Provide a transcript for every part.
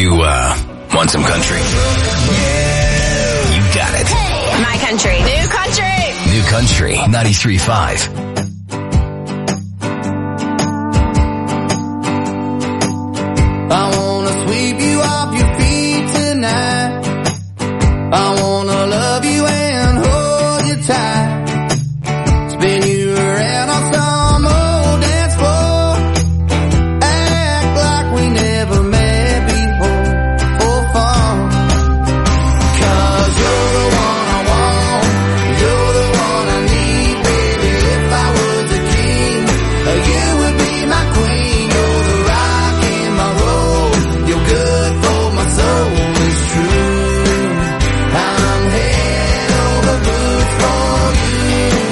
You, want some country? You got it. Hey, my country. New country. New Country 93.5. I wanna sweep you off your feet tonight. I wanna love you and hold you tight. Spin you around on some old dance floor. Act like we never met before for fun. 'Cause you're the one I want. You're the one I need, baby. If I was a king, you would be my queen. You're the rock in my road. You're good for my soul, it's true. I'm head over boots for you.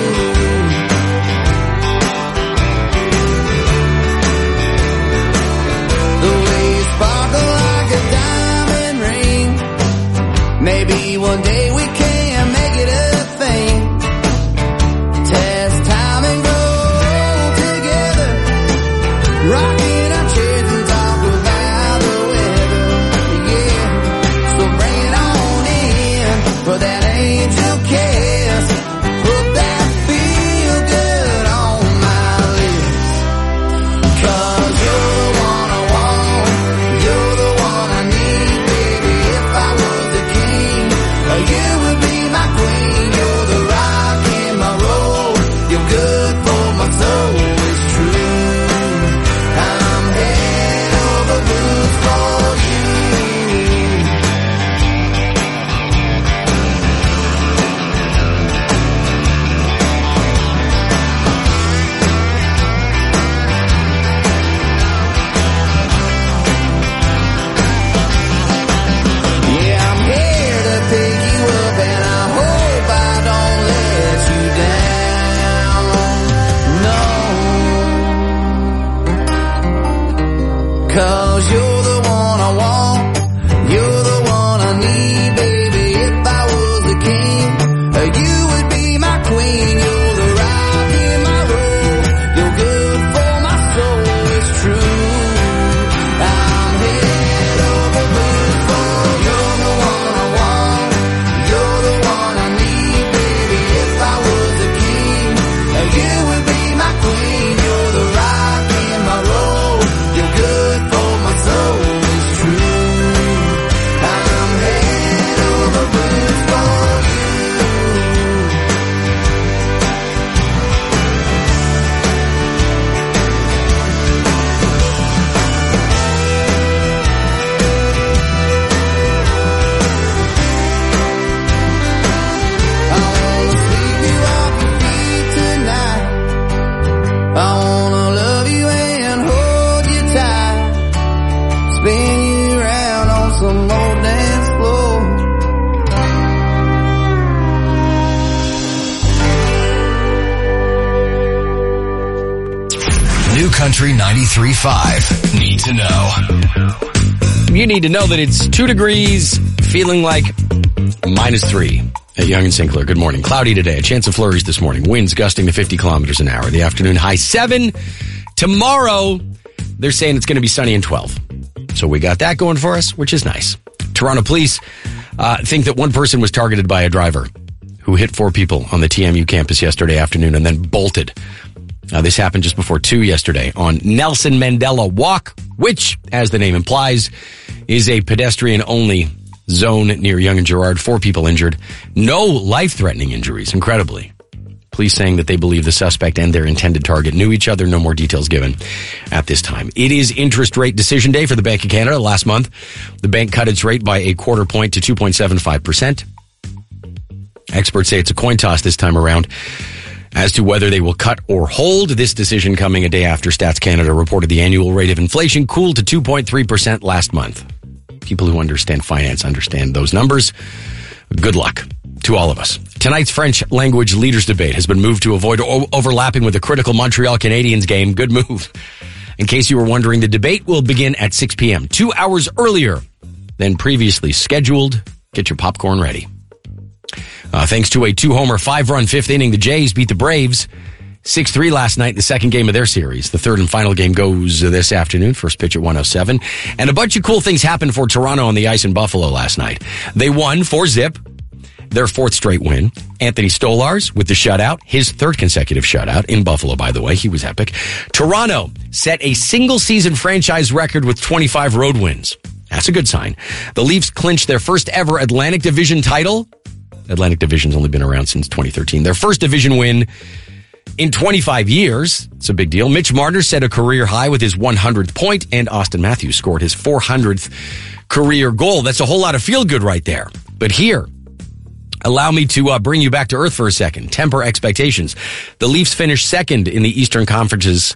The way you sparkle like a diamond ring. Maybe one day we can make it a thing. Test time and go together. Rocking our chairs and talk about the weather. Yeah, so bring it on in for that angel kiss. Put that feel good on my lips. 'Cause you're the one I want. You're the one I need, baby. If I was the king, you would be my queen. You're the rock in my road. You're good for my soul, it's true. I'm head over boots for you. Yeah, I'm here to pick you up, and I hope I don't let you down. No. 'Cause you're the one I want. You're the one I need, baby. If I was a king, you would be my queen. You're the rock in my road. You're good for my soul, it's true. I'm head over boots for you. You're the one I want. You're the one I need, baby. If I was a king, you would be my queen. You're the rock in my road. You're good for my soul, it's true. I'm head over boots for you. I wanna sweep you off your feet tonight. I wanna love you and hold you tight. Spin you around on some old dance floor. New Country 93.5. Need to know. You need to know that it's 2 degrees, feeling like -3 at Young and St. Clair. Good morning. Cloudy today. A chance of flurries this morning. Winds gusting to 50 kilometers an hour. The afternoon high 7. Tomorrow, they're saying it's going to be sunny and 12. So we got that going for us, which is nice. Toronto police think that one person was targeted by a driver who hit 4 people on the TMU campus yesterday afternoon and then bolted. This happened just before 2 yesterday on Nelson Mandela Walk, which, as the name implies, is a pedestrian-only zone near Yonge and Gerrard. 4 people injured. No life-threatening injuries, incredibly. Police saying that they believe the suspect and their intended target knew each other. No more details given at this time. It is interest rate decision day for the Bank of Canada. Last month, the bank cut its rate by a quarter point to 2.75%. Experts say it's a coin toss this time around as to whether they will cut or hold. This decision coming a day after Stats Canada reported the annual rate of inflation cooled to 2.3% last month. People who understand finance understand those numbers. Good luck to all of us. Tonight's French language leaders debate has been moved to avoid overlapping with the critical Montreal Canadiens game. Good move. In case you were wondering, the debate will begin at 6 p.m., 2 hours earlier than previously scheduled. Get your popcorn ready. Thanks to a 2-homer, 5-run 5th inning, the Jays beat the Braves 6-3 last night, the second game of their series. The third and final game goes this afternoon, first pitch at 1:07. And a bunch of cool things happened for Toronto on the ice in Buffalo last night. They won 4-0, their fourth straight win. Anthony Stolarz with the shutout, his third consecutive shutout in Buffalo, by the way. He was epic. Toronto set a single-season franchise record with 25 road wins. That's a good sign. The Leafs clinched their first ever Atlantic Division title. Atlantic Division's only been around since 2013. Their first division win in 25 years. It's a big deal. Mitch Marner set a career high with his 100th point, and Austin Matthews scored his 400th career goal. That's a whole lot of feel-good right there. But here, allow me to bring you back to earth for a second. Temper expectations. The Leafs finished second in the Eastern Conference,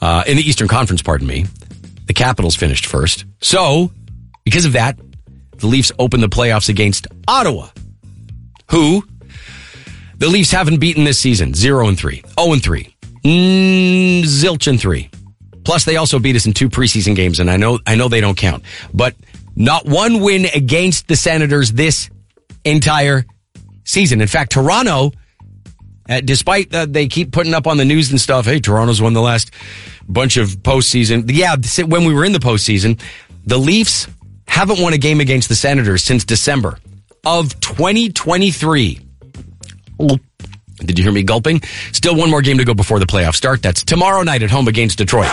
The Capitals finished first. So, because of that, the Leafs opened the playoffs against Ottawa, who the Leafs haven't beaten this season. 0-3. 0-3. Zilch and 3. Plus, they also beat us in 2 preseason games, and I know they don't count. But not one win against the Senators this entire season. In fact, Toronto, despite they keep putting up on the news and stuff, hey, Toronto's won the last bunch of postseason. Yeah, when we were in the postseason, the Leafs haven't won a game against the Senators since December of 2023. Did you hear me gulping? Still one more game to go before the playoffs start. That's tomorrow night at home against Detroit.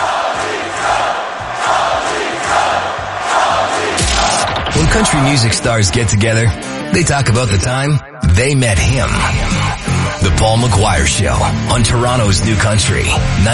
When country music stars get together, they talk about the time they met him. The Paul McGuire Show on Toronto's New Country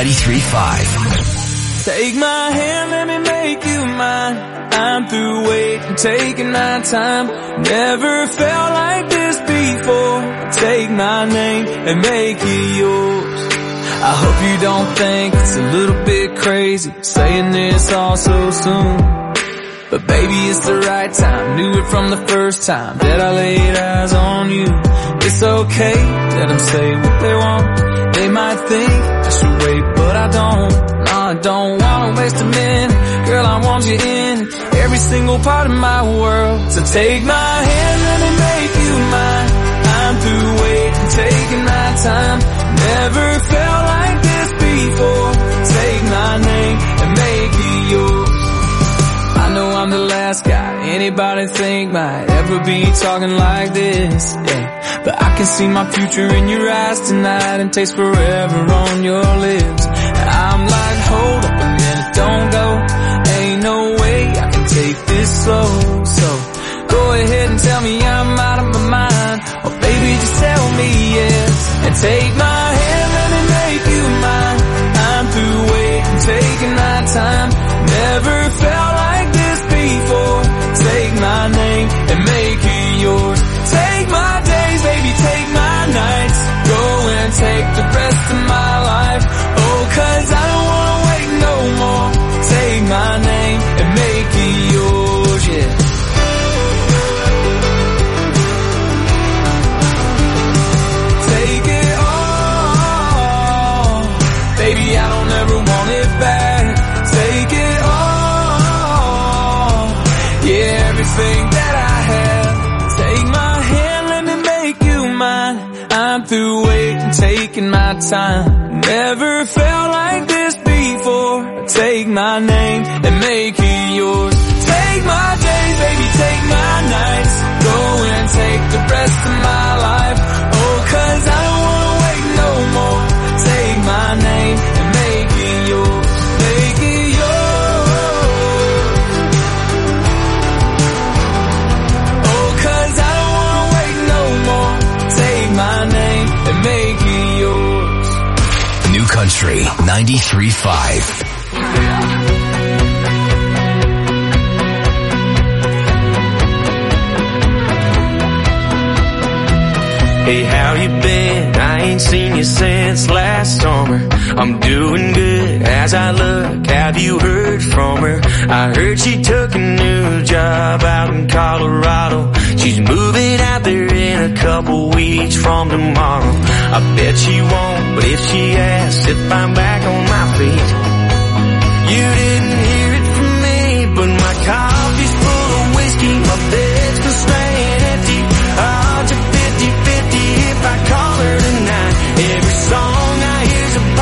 93.5. Take my hand, let me make you mine. I'm through waiting, taking my time. Never felt like this before. Take my name and make it yours. I hope you don't think it's a little bit crazy saying this all so soon. But baby, it's the right time. Knew it from the first time that I laid eyes on you. It's okay, let them say what they want. They might think I should wait, but I don't. No, I don't wanna waste a minute. Girl, I want you in every single part of my world. So take my hand, let me make you mine. I'm through waiting, taking my time. Never felt like this before. Take my name and make it yours. I know I'm the last guy anybody think might ever be talking like this, yeah. But I can see my future in your eyes tonight and taste forever on your lips. And I'm like, hold up a minute, don't go. Ain't no way I can take this slow. So go ahead and tell me I'm out of my mind. Or baby, just tell me yes. And take my hand, let me make you mine. I'm through waiting, taking my time. Never felt like this before. Take my name and make it yours. Take my days, baby, take my nights. Go and take the rest of my life. Oh, 'cause I don't wanna wait no more. Take my name and make it yours, yeah. Take it all. Baby, I don't ever want it back. Take it all. Yeah, everything that I have. Take my hand, let me make you mine. I'm through waiting, taking my time. Never felt like this before. Take my name and make it yours. Take my days, baby, take my nights. Go and take the rest of my life. Oh, 'cause I don't wanna wait no more. Take my name and make it yours. Make it yours. Oh, 'cause I don't wanna wait no more. Take my name and make it yours. New Country 93.5. Hey, how you been? I ain't seen you since last summer. I'm doing good as I look. Have you heard from her? I heard she took a new job out in Colorado. She's moving out there in a couple weeks from tomorrow. I bet she won't, but if she asks if I'm back on my feet, you didn't hear it from me, but my coffee's full of whiskey, my bed's been staying empty. Odds are 50-50 if I call her tonight. Every song I hear's a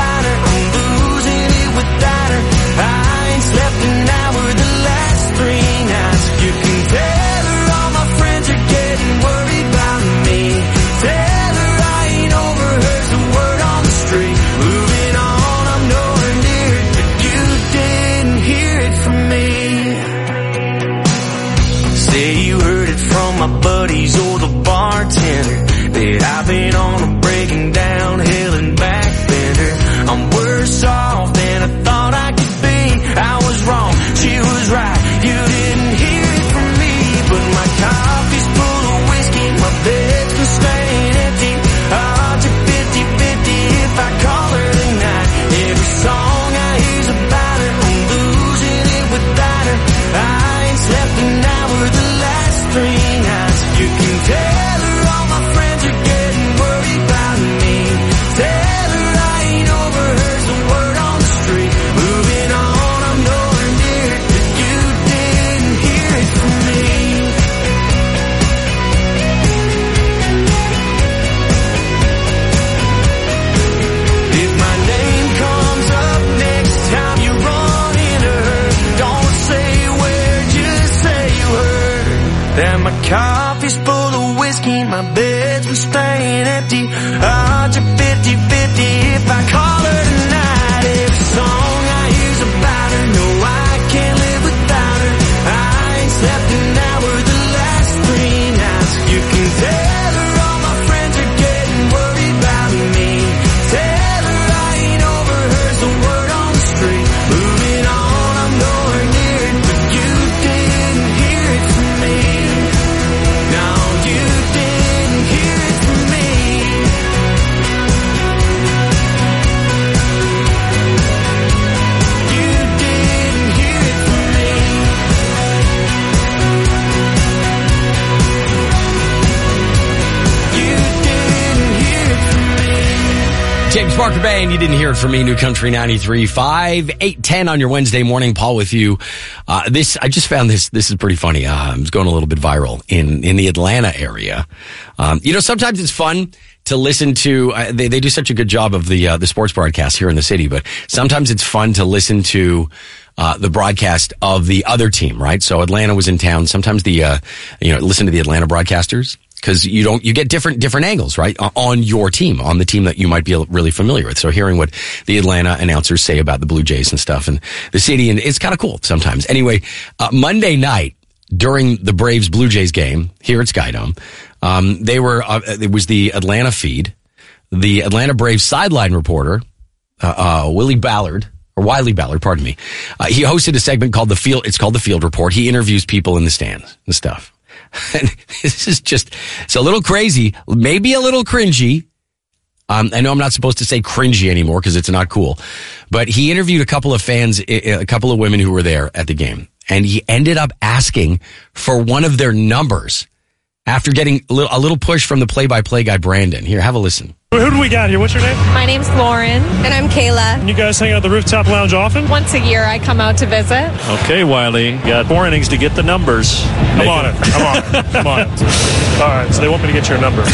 Parker Bay, and you didn't hear it from me. New Country 93.5, 8:10 on your Wednesday morning. Paul with you. I just found this is pretty funny. It's going a little bit viral in the Atlanta area. Sometimes it's fun to listen to, they do such a good job of the sports broadcast here in the city, but sometimes it's fun to listen to the broadcast of the other team, right? So Atlanta was in town. Sometimes listen to the Atlanta broadcasters, because you get different angles, right? On your team, on the team that you might be really familiar with. So hearing what the Atlanta announcers say about the Blue Jays and stuff and the city, and it's kind of cool sometimes. Anyway, Monday night during the Braves Blue Jays game here at Skydome, it was the Atlanta feed. The Atlanta Braves sideline reporter, Wiley Ballard, pardon me. He hosted a segment called it's called the Field Report. He interviews people in the stands and stuff. And this is it's a little crazy, maybe a little cringy. I know I'm not supposed to say cringy anymore because it's not cool, but he interviewed a couple of fans, a couple of women who were there at the game, and he ended up asking for one of their numbers after getting a little push from the play-by-play guy, Brandon. Here, have a listen. Who do we got here? What's your name? My name's Lauren. And I'm Kayla. And you guys hang out at the Rooftop Lounge often? Once a year I come out to visit. Okay, Wiley. You got 4 innings to get the numbers. I'm on it. All right, so they want me to get your number.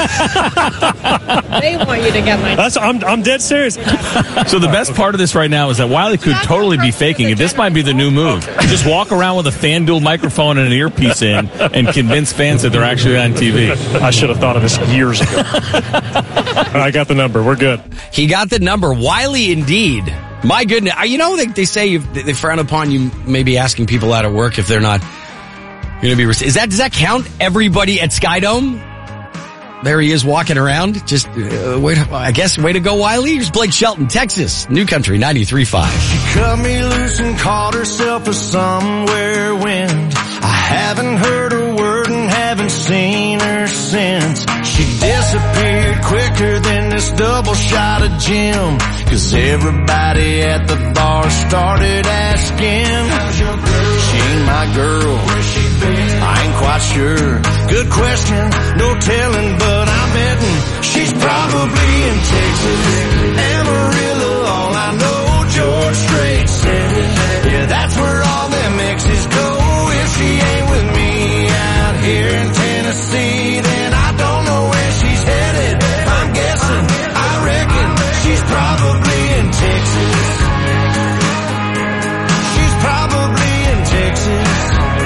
They want you to get my number. I'm dead serious. So the best part of this right now is that Wiley could totally be faking it. This might be the new move. Just walk around with a FanDuel microphone and an earpiece in and convince fans that they're actually on TV. I should have thought of this years ago. I got the number. We're good. He got the number. Wiley, indeed. My goodness. They say they frown upon you maybe asking people out at work if they're not going to be... Does that count? Everybody at Skydome? There he is walking around. Just, way to go, Wiley. Here's Blake Shelton, Texas. New Country 93.5. She cut me loose and called herself a somewhere wind. I haven't heard a word and haven't seen her since. She disappeared quicker than this double shot of Jim, 'cause everybody at the bar started asking, how's your girl? She ain't my girl. Where's she been? I ain't quite sure. Good question, no telling, but I'm betting she's probably in Texas. Amarillo, all I know, George Strait said it. Yeah, that's where all them exes go. If she ain't with me out here in Tennessee, then I don't know where she's headed. I'm guessing, I reckon she's probably in Texas. She's probably in Texas.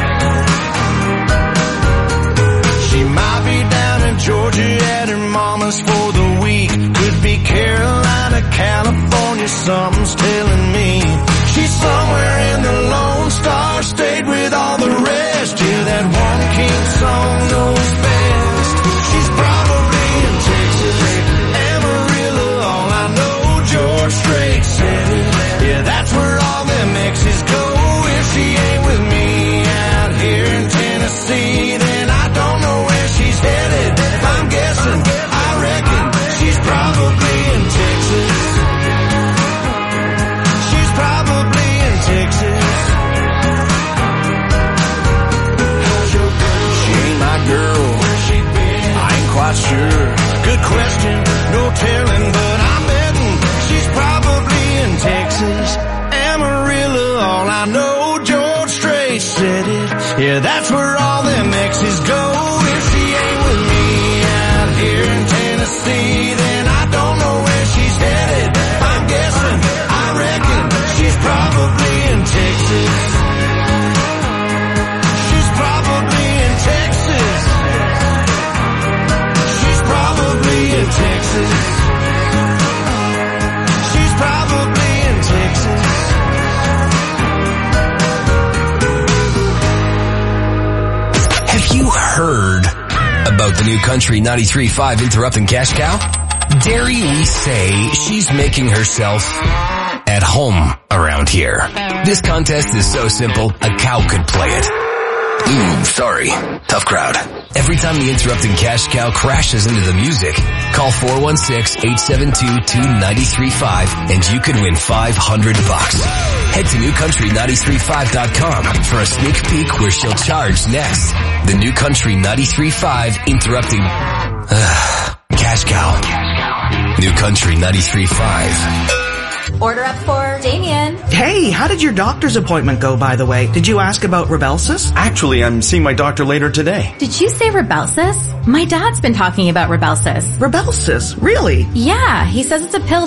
She might be down in Georgia at her mama's for the week. Could be Carolina, California, something's telling me. She's somewhere in the Lone Star State with all the rest. Yeah, that one king song knows best. She's probably in Texas. Amarillo, all I know, George Strait said it. Yeah, that's where all them exes go. If she ain't with me out here in Tennessee, then I don't know where she's headed. I'm guessing, I reckon she's probably in Texas. She's probably in Texas. How's your girl? She ain't my girl. Where's she been? I ain't quite sure. Good question, no telling, but I'm betting she's probably in Texas. Amarillo, all I know, George Strait said it. Yeah, that's where all them exes go. If she ain't with me out here in Tennessee, then I don't know where she's headed. I'm guessing, I reckon she's probably in Texas. She's probably in Texas. She's probably in Texas. She's probably in Texas. Have you heard about the New Country 93.5 Interrupting Cash Cow? Dare we say she's making herself at home around here. This contest is so simple, a cow could play it. Sorry. Tough crowd. Every time the Interrupting Cash Cow crashes into the music, call 416-872-2935 and you can win $500. Head to newcountry935.com for a sneak peek where she'll charge next. The New Country 93.5 Interrupting Cash Cow. New Country 93.5. Order up for Damien. Hey, how did your doctor's appointment go, by the way? Did you ask about Rybelsus? Actually, I'm seeing my doctor later today. Did you say Rybelsus? My dad's been talking about Rybelsus. Rybelsus? Really? Yeah, he says it's a pill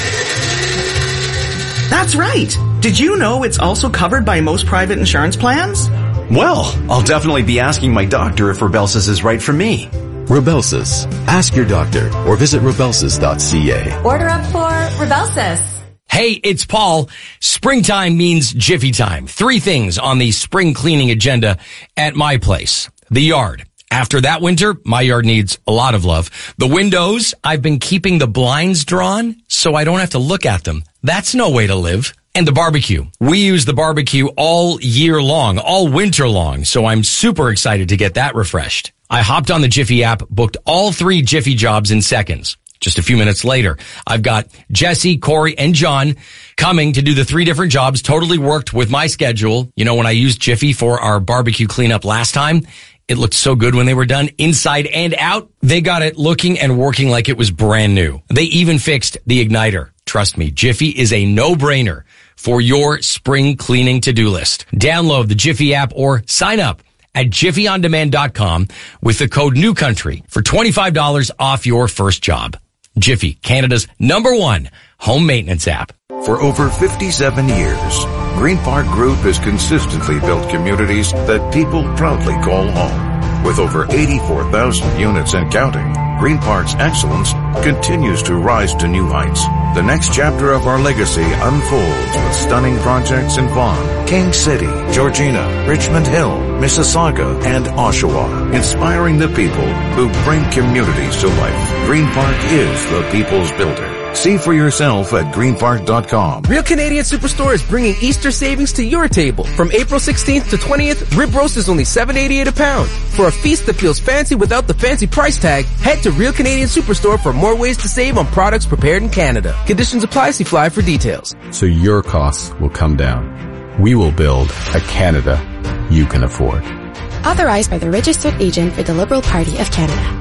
That's right. Did you know it's also covered by most private insurance plans? Well, I'll definitely be asking my doctor if Rybelsus is right for me. Rybelsus. Ask your doctor or visit rybelsus.ca. Order up for Rybelsus. Hey, it's Paul. Springtime means Jiffy time. 3 things on the spring cleaning agenda at my place. The yard. After that winter, my yard needs a lot of love. The windows, I've been keeping the blinds drawn so I don't have to look at them. That's no way to live. And the barbecue. We use the barbecue all year long, all winter long, so I'm super excited to get that refreshed. I hopped on the Jiffy app, booked all 3 Jiffy jobs in seconds. Just a few minutes later, I've got Jesse, Corey, and John coming to do the 3 different jobs. Totally worked with my schedule. You know, when I used Jiffy for our barbecue cleanup last time, it looked so good when they were done, inside and out. They got it looking and working like it was brand new. They even fixed the igniter. Trust me, Jiffy is a no-brainer for your spring cleaning to-do list. Download the Jiffy app or sign up at jiffyondemand.com with the code NEWCOUNTRY for $25 off your first job. Jiffy, Canada's #1 home maintenance app. For over 57 years, Green Park Group has consistently built communities that people proudly call home. With over 84,000 units and counting, Green Park's excellence continues to rise to new heights. The next chapter of our legacy unfolds with stunning projects in Vaughan, King City, Georgina, Richmond Hill, Mississauga, and Oshawa, inspiring the people who bring communities to life. Green Park is the people's builder. See for yourself at greenpark.com. Real Canadian Superstore is bringing Easter savings to your table. From April 16th to 20th, rib roast is only $7.88 a pound. For a feast that feels fancy without the fancy price tag, head to Real Canadian Superstore for more ways to save on products prepared in Canada. Conditions apply. See Fly for details. So your costs will come down. We will build a Canada you can afford. Authorized by the registered agent for the Liberal Party of Canada.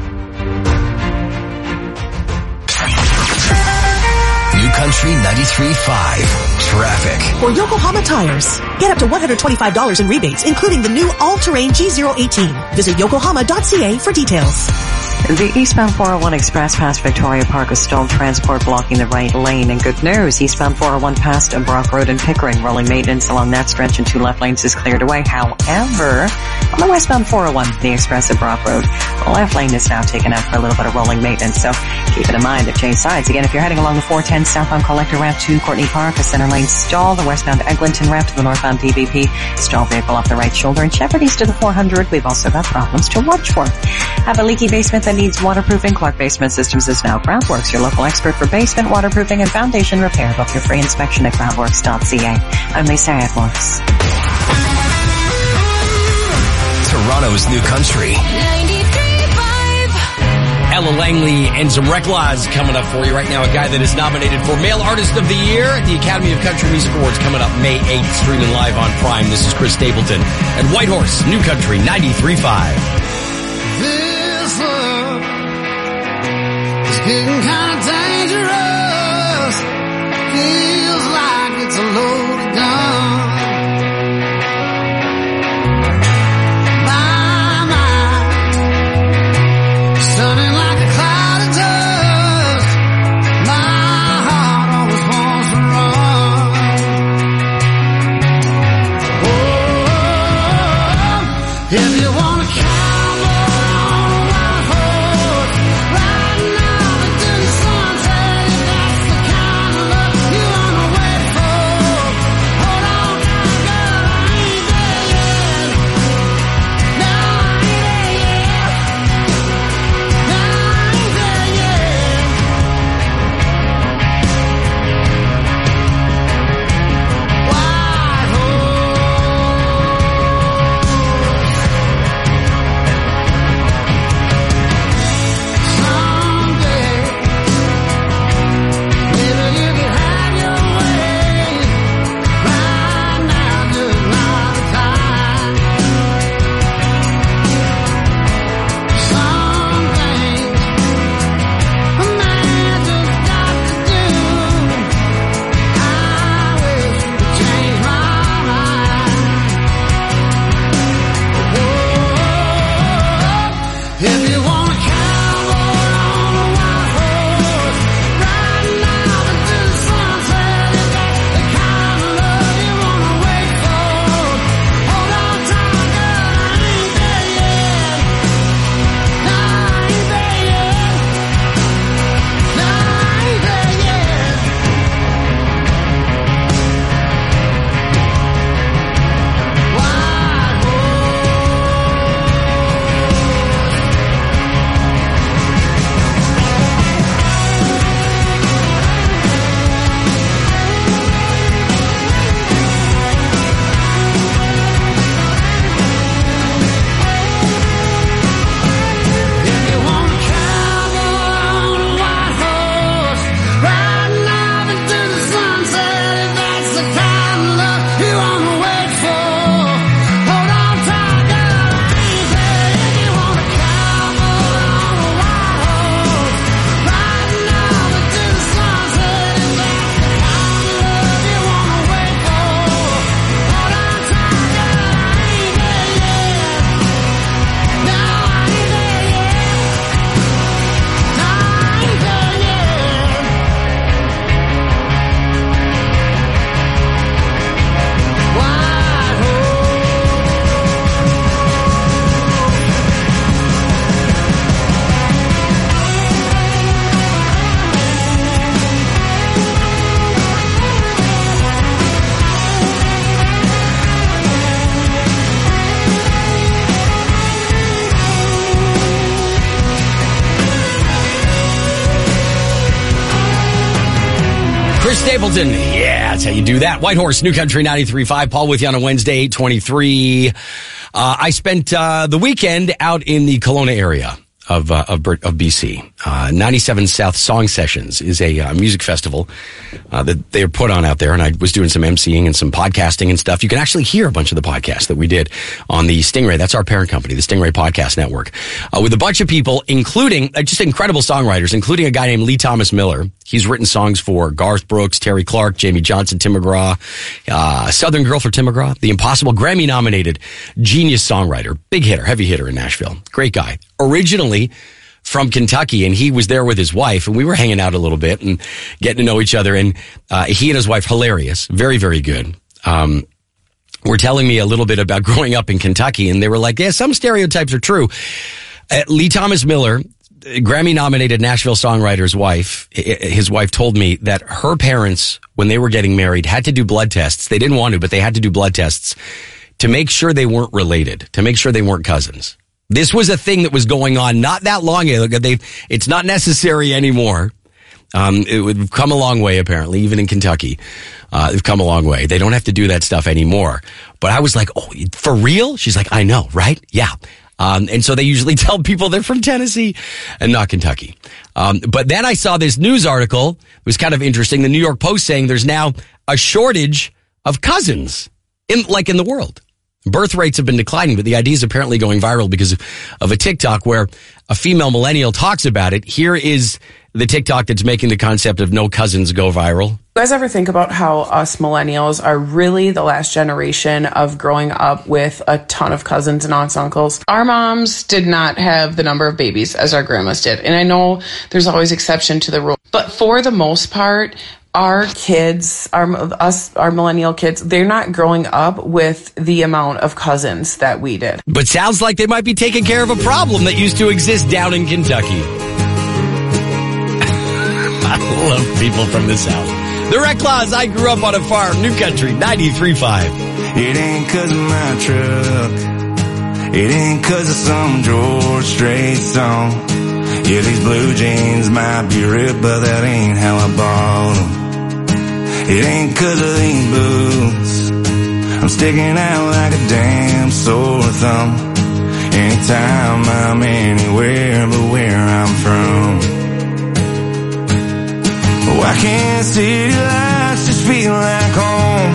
New Country 93.5 Traffic. For Yokohama Tires, get up to $125 in rebates, including the new all-terrain G018. Visit yokohama.ca for details. The eastbound 401 express past Victoria Park is stalled transport blocking the right lane. And good news, eastbound 401 past Brock Road and Pickering, rolling maintenance along that stretch and 2 left lanes is cleared away. However, on the westbound 401, the express at Brock Road, the left lane is now taken out for a little bit of rolling maintenance. So keep it in mind to change sides. Again, if you're heading along the 410 southbound Collector ramp to Courtney Park, a center lane stall. The westbound Eglinton ramp to the northbound DVP, stall vehicle off the right shoulder. And Shepherd east of the 400, we've also got problems to watch for. Have a leaky basement that needs waterproofing? Clark Basement Systems is now Groundworks, your local expert for basement waterproofing and foundation repair. Book your free inspection at groundworks.ca. I'm Lisa Edwards. Toronto's New Country 93.5. Ella Langley and some Reclaws coming up for you right now. A guy that is nominated for Male Artist of the Year at the Academy of Country Music Awards coming up May 8th, streaming live on Prime. This is Chris Stapleton and Whitehorse, New Country 93.5. This love is getting kind of dangerous. Feels like it's a loaded gun. My mind stunning like a cloud of dust. My heart always wants to run. Oh, if you want to count. Hold on. Chris Stapleton. Yeah, that's how you do that. White Horse, New Country 93.5. Paul with you on a Wednesday, 823. I spent the weekend out in the Kelowna area of BC. 97 South Song Sessions is a music festival that they're put on out there, and I was doing some emceeing and some podcasting and stuff. You can actually hear a bunch of the podcasts that we did on the Stingray. That's our parent company, the Stingray Podcast Network, with a bunch of people, including just incredible songwriters, including a guy named Lee Thomas Miller. He's written songs for Garth Brooks, Terry Clark, Jamie Johnson, Tim McGraw, Southern Girl for Tim McGraw, The Impossible, Grammy-nominated genius songwriter, big hitter, heavy hitter in Nashville. Great guy. Originally from Kentucky, and he was there with his wife, and we were hanging out a little bit and getting to know each other, and he and his wife, hilarious, very, very good. Were telling me a little bit about growing up in Kentucky, and they were like, yeah, some stereotypes are true. Lee Thomas Miller, Grammy-nominated Nashville songwriter's wife, his wife told me that her parents, when they were getting married, had to do blood tests. They didn't want to, but they had to do blood tests to make sure they weren't related, to make sure they weren't cousins. This was a thing that was going on not that long ago. It's not necessary anymore. It would come a long way, apparently, even in Kentucky. They've come a long way. They don't have to do that stuff anymore. But I was like, oh, for real? She's like, I know, right? Yeah. And so they usually tell people they're from Tennessee and not Kentucky. But then I saw this news article. It was kind of interesting. The New York Post saying there's now a shortage of cousins in the world. Birth rates have been declining, but the idea is apparently going viral because of a TikTok where a female millennial talks about it. Here is the TikTok that's making the concept of no cousins go viral. You guys ever think about how us millennials are really the last generation of growing up with a ton of cousins and aunts and uncles? Our moms did not have the number of babies as our grandmas did. And I know there's always exception to the rule, but for the most part, our kids, our millennial kids, they're not growing up with the amount of cousins that we did. But sounds like they might be taking care of a problem that used to exist down in Kentucky. I love people from the South. The Red Claws, I grew up on a farm, New Country, 93.5. It ain't 'cause of my truck. It ain't 'cause of some George Strait song. Yeah, these blue jeans might be ripped, but that ain't how I bought them. It ain't 'cause of these boots. I'm sticking out like a damn sore thumb. Anytime I'm anywhere but where I'm from. Why can't city lights just feel like home?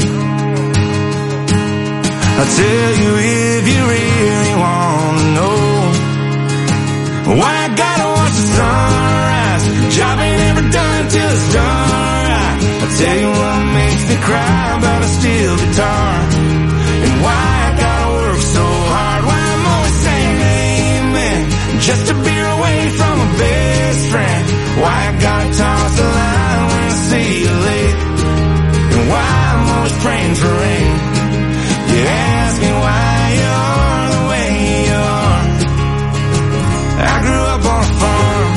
I'll tell you if you really want to know. Why I gotta watch the sunrise. Job ain't ever done till it's done right. I'll tell you what makes me cry about a steel guitar. And why I gotta work so hard. Why I'm always saying amen just to be away from a best friend. Why I gotta toss the line when I see you late. And why I'm always praying for rain. You ask me why you're the way you are. I grew up on a farm.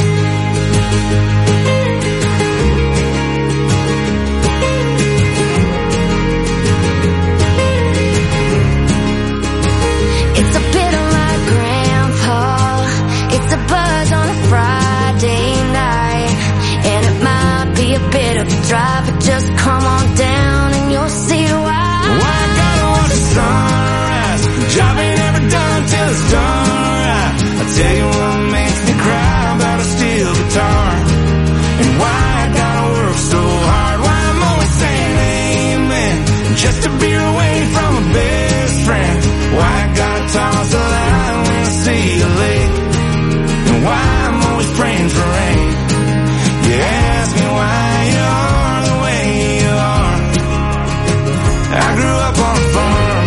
It's a bit of my grandpa. It's a buzz on a Friday night. And it might be a bit of a drive, but just come on down and you'll see why. Why I gotta watch the sunrise. Job ain't ever done till it's done right. I'll tell you what makes me cry about a steel guitar. And why I gotta work so hard. Why I'm always saying amen just to be away from a best friend. Why I gotta toss the line when I see you late. And why I'm always praying for rain. You ask me why you're the way you are. I grew up on a farm.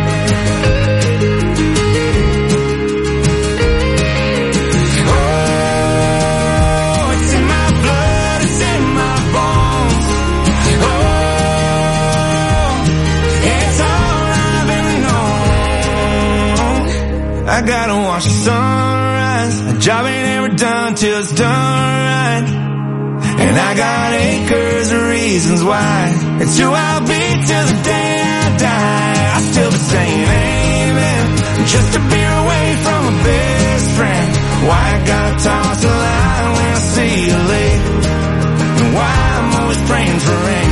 Oh, it's in my blood, it's in my bones. Oh, it's all I've ever known. I gotta watch the sunrise. A job ain't ever done till it's done right. And I got acres of reasons why. It's who I'll be till the day I die. I still be saying amen just to be away from a best friend. Why I gotta toss the line when I see you late. And why I'm always praying for rain.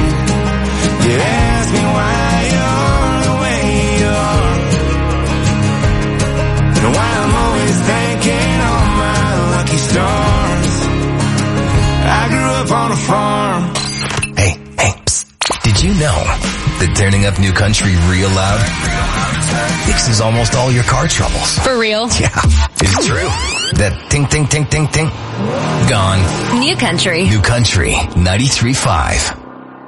cranking up New Country real loud fixes almost all your car troubles. For real? Yeah, it's true. That ting, ting, ting, ting, ting, gone. New Country. New Country 93.5.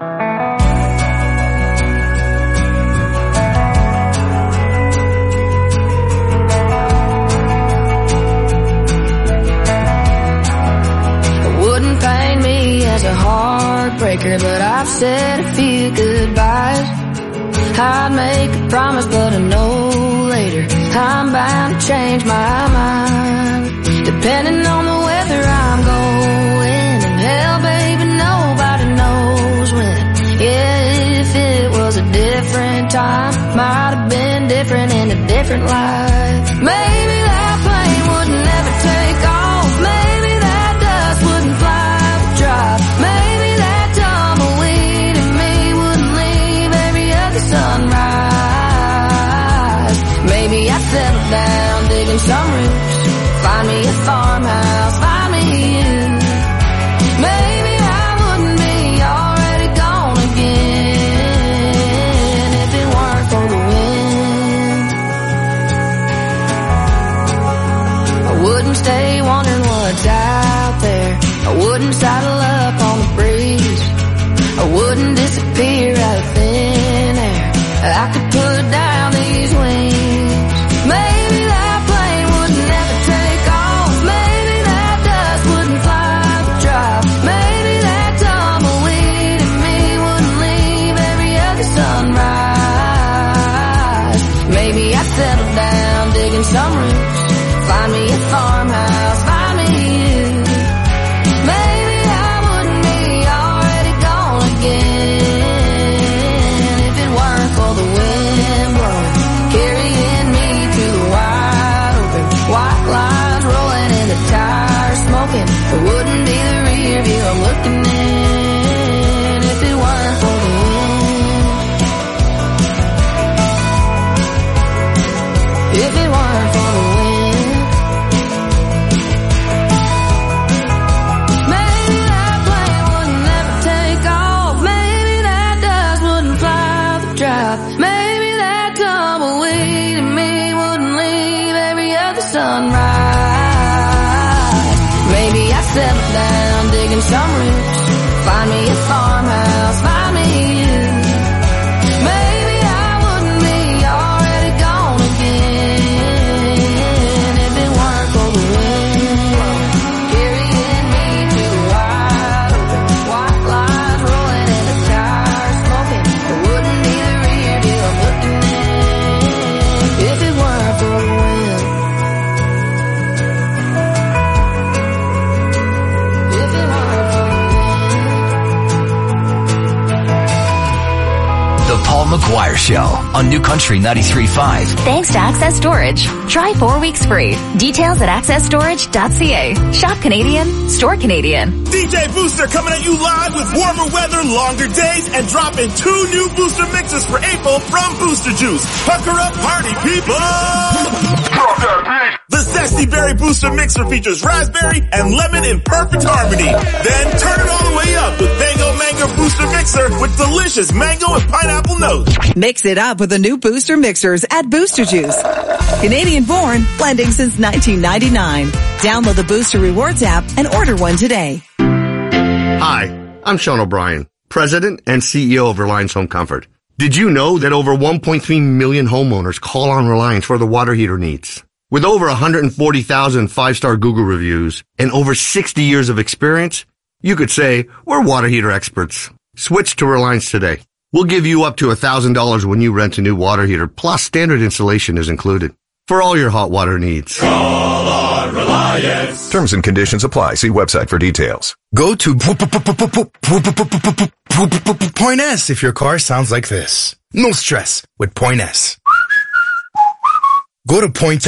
As a heartbreaker, but I've said a few goodbyes. I'd make a promise, but I know later I'm bound to change my mind. Depending on the weather I'm going, and hell, baby, nobody knows when. Yeah, if it was a different time, might have been different in a different life. Maybe that plane would never take off. Maybe that dust wouldn't fly. Maybe that tumbleweed in me wouldn't leave every other sunrise. Maybe I'd settle down, digging some roots, find me a farmhouse, find me you. Maybe I wouldn't be already gone again if it weren't for the wind. I wouldn't stay wondering what's out there. I wouldn't saddle up on the breeze. I wouldn't disappear out of thin air. I could put down these wings. Maybe that plane would never take off. Maybe that dust wouldn't fly the drop. Maybe that tumbleweed in me wouldn't leave every other sunrise. Maybe I'd settle down, digging some roots, find me a farmhouse, find me you. Maybe I wouldn't be already gone again if it weren't for the wind blowing, carrying me to the wide open, white lines rolling in the tires, smoking. It wouldn't be the rear view I'm looking in if it weren't for the wind. If it weren't for the wind. Maybe that tumbleweed in me wouldn't leave every other sunrise. Maybe I'd settle down, digging some roots, find me a farmhouse, find me you. Maybe I wouldn't be already gone again if it weren't for the wind carrying me to the wide open, white lines rolling in the tires, smoking. It wouldn't be the I'm looking in if it weren't for the wind. If it weren't for the wind. The Paul McGuire Show on New Country 93.5. Thanks to Access Storage. Try 4 weeks free. Details at accessstorage.ca. Shop Canadian, store Canadian. DJ Booster coming at you live with warmer weather, longer days, and dropping 2 new Booster mixes for April from Booster Juice. Pucker up, party people! The Zesty Berry Booster Mixer features raspberry and lemon in perfect harmony. Then turn it all the way up with Mango Booster Mixer with delicious mango and pineapple notes. Mix it up with the new Booster Mixers at Booster Juice. Canadian born, blending since 1999. Download the Booster Rewards app and order one today. Hi, I'm Sean O'Brien, President and CEO of Reliance Home Comfort. Did you know that over 1.3 million homeowners call on Reliance for their water heater needs? With over 140,000 5-star Google reviews and over 60 years of experience, you could say we're water heater experts. Switch to Reliance today. We'll give you up to $1,000 when you rent a new water heater, plus standard installation is included. For all your hot water needs. Call on Reliance. Terms and conditions apply. See website for details. Go to Point S if your car sounds like this. No stress with Point S. Go to Point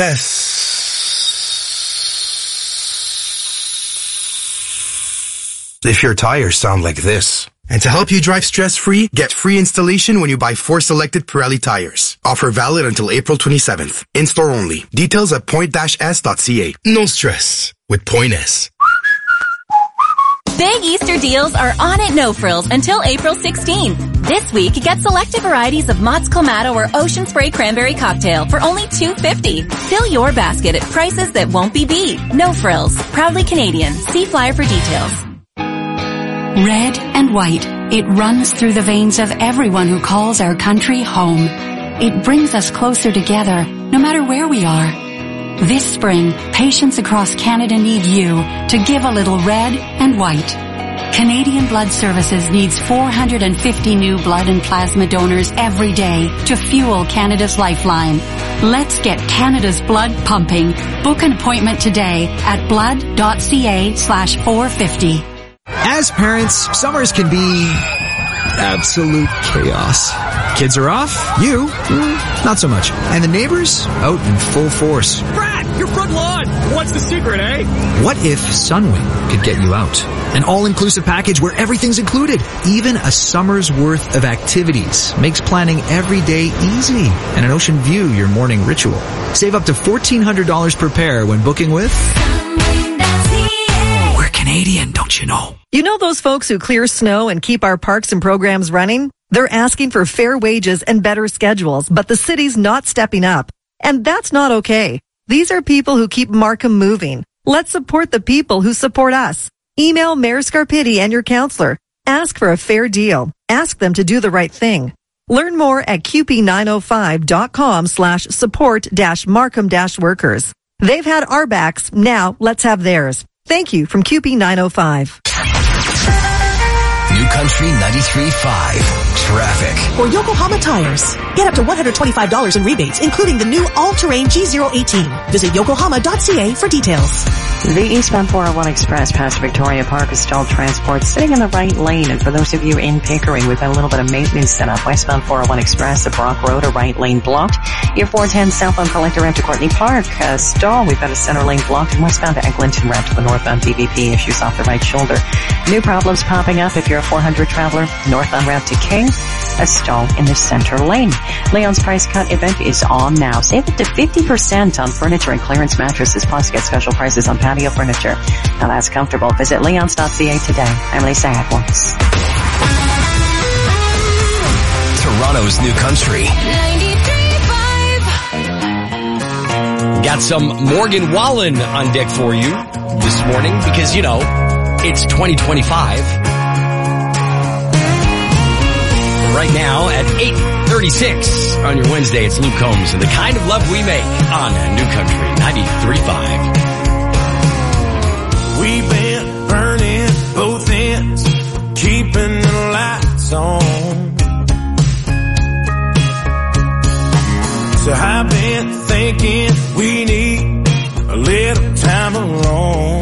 S if your tires sound like this. And to help you drive stress-free, get free installation when you buy 4 selected Pirelli tires. Offer valid until April 27th. In-store only. Details at point-s.ca. No stress with Point S. Big Easter deals are on at No Frills until April 16. This week, get selected varieties of Mott's Clamato or Ocean Spray Cranberry Cocktail for only $2.50. Fill your basket at prices that won't be beat. No Frills. Proudly Canadian. See flyer for details. Red and white. It runs through the veins of everyone who calls our country home. It brings us closer together, no matter where we are. This spring, patients across Canada need you to give a little red and white. Canadian Blood Services needs 450 new blood and plasma donors every day to fuel Canada's lifeline. Let's get Canada's blood pumping. Book an appointment today at blood.ca/450. As parents, summers can be absolute chaos. Kids are off, you, not so much. And the neighbors, out in full force. Brad, your front lawn! What's the secret, eh? What if Sunwing could get you out? An all-inclusive package where everything's included. Even a summer's worth of activities makes planning every day easy. And an ocean view your morning ritual. Save up to $1,400 per pair when booking with... We're Canadian, don't you know? You know those folks who clear snow and keep our parks and programs running? They're asking for fair wages and better schedules, but the city's not stepping up. And that's not okay. These are people who keep Markham moving. Let's support the people who support us. Email Mayor Scarpitti and your counselor. Ask for a fair deal. Ask them to do the right thing. Learn more at qp905.com/support-markham-workers. They've had our backs. Now let's have theirs. Thank you from QP905. New Country 93.5 Traffic. For Yokohama Tires, get up to $125 in rebates, including the new all-terrain G018. Visit yokohama.ca for details. The eastbound 401 Express past Victoria Park is stalled transport sitting in the right lane. And for those of you in Pickering, we've got a little bit of maintenance set up. Westbound 401 Express at Brock Road, a right lane blocked. Your 410 southbound collector ramp to Courtney Park, stall. We've got a center lane blocked. And westbound to Eglinton ramp to the northbound DVP, issues off the right shoulder. New problems popping up if you're a 400 traveler. Northbound ramp to King, a stall in the center lane. Leon's Price Cut event is on now. Save up to 50% on furniture and clearance mattresses, plus get special prices on patio furniture. Now that's comfortable. Visit leons.ca today. I'm Lisa Edwards. Toronto's New Country. 93.5. Got some Morgan Wallen on deck for you this morning because, you know, it's 2025. Right now at 8:36 on your Wednesday, it's Luke Combs and the kind of love we make on New Country 93.5. We've been burning both ends, keeping the lights on. So I've been thinking we need a little time alone.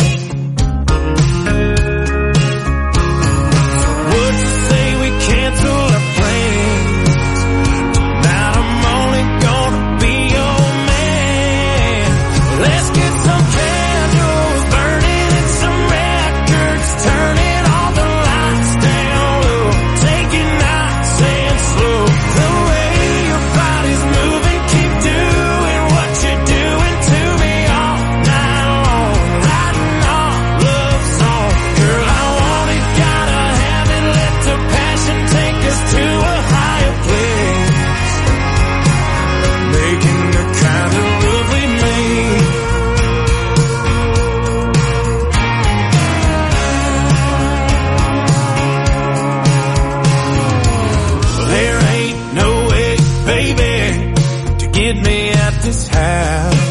Would you say we cancel our plans? Now I'm only gonna be your man. Let's get some candles burning and some records, turning all the lights down low. Take it nice and slow. The way your body's moving, keep doing what you're doing to me all night long. Writing our love song. Girl, I want it, gotta have it. Let the passion take us to a higher place. Making the kind of love we made. There ain't no way, baby, to get me out this house.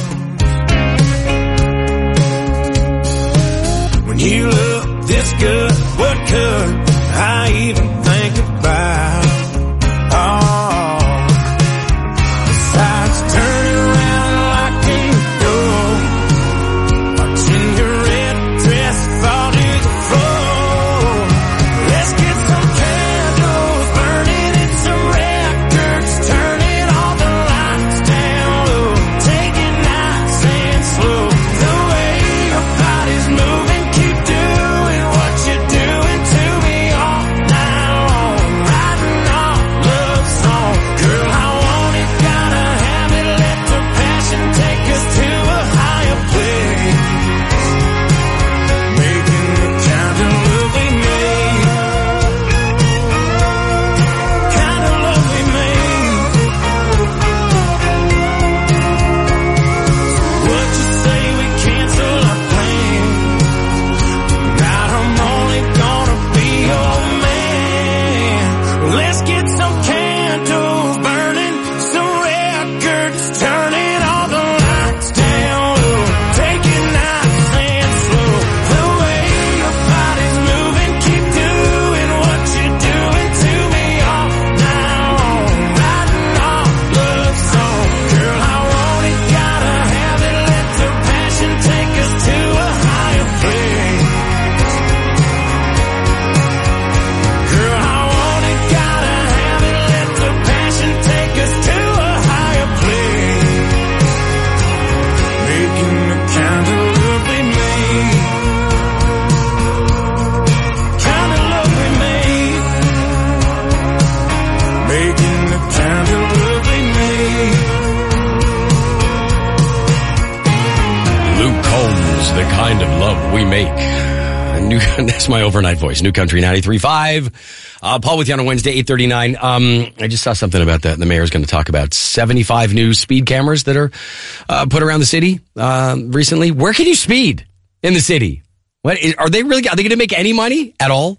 When you look this good, what could I even think about? Oh, besides turning around and locking the door, watching your red dress fall to the floor. Let's get some candles burning and some records, turning all the lights down low. Take it nice and slow. The way your body's moving, keep doing what you're doing to me all night kind of love we make. That's my overnight voice. New Country 93.5. Paul with you on a Wednesday, 8:39. I just saw something about that. The mayor's going to talk about 75 new speed cameras that are put around the city recently. Where can you speed in the city? Are they going to make any money at all?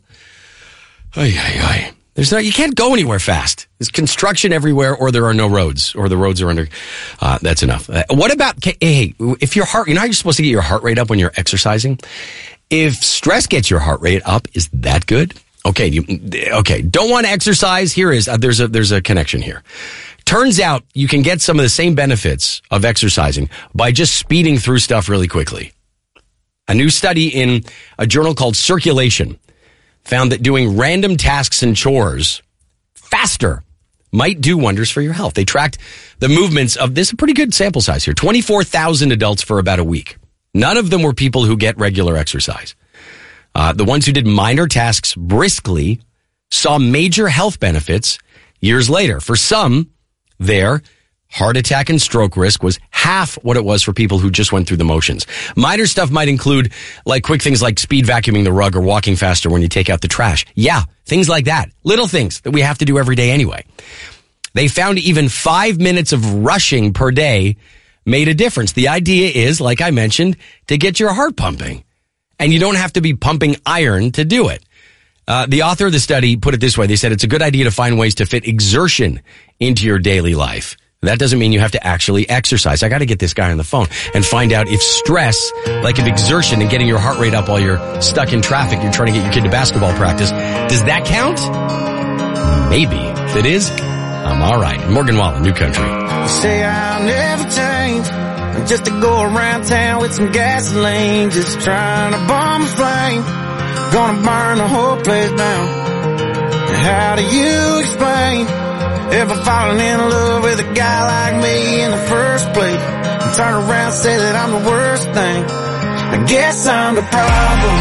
You can't go anywhere fast. There's construction everywhere, or there are no roads, or the roads are under. That's enough. What about, hey, if your heart, you know how you're supposed to get your heart rate up when you're exercising? If stress gets your heart rate up, is that good? Okay. Don't want to exercise? Here is, there's a connection here. Turns out you can get some of the same benefits of exercising by just speeding through stuff really quickly. A new study in a journal called Circulation found that doing random tasks and chores faster might do wonders for your health. They tracked the movements of this, a pretty good sample size here, 24,000 adults for about a week. None of them were people who get regular exercise. The ones who did minor tasks briskly saw major health benefits years later. For some, their heart attack and stroke risk was half what it was for people who just went through the motions. Minor stuff might include like quick things like speed vacuuming the rug or walking faster when you take out the trash. Yeah, things like that. Little things that we have to do every day anyway. They found even 5 minutes of rushing per day made a difference. The idea is, like I mentioned, to get your heart pumping. And you don't have to be pumping iron to do it. The author of the study put it this way. They said it's a good idea to find ways to fit exertion into your daily life. That doesn't mean you have to actually exercise. I got to get this guy on the phone and find out if stress, like if exertion and getting your heart rate up while you're stuck in traffic, you're trying to get your kid to basketball practice, does that count? Maybe. If it is, I'm all right. Morgan Wallen, New Country. You say I'll never change, just to go around town with some gasoline, just trying to bomb a flame, gonna burn the whole place down. How do you explain ever falling in love with a guy like me in the first place, and turn around and say that I'm the worst thing? I guess I'm the problem,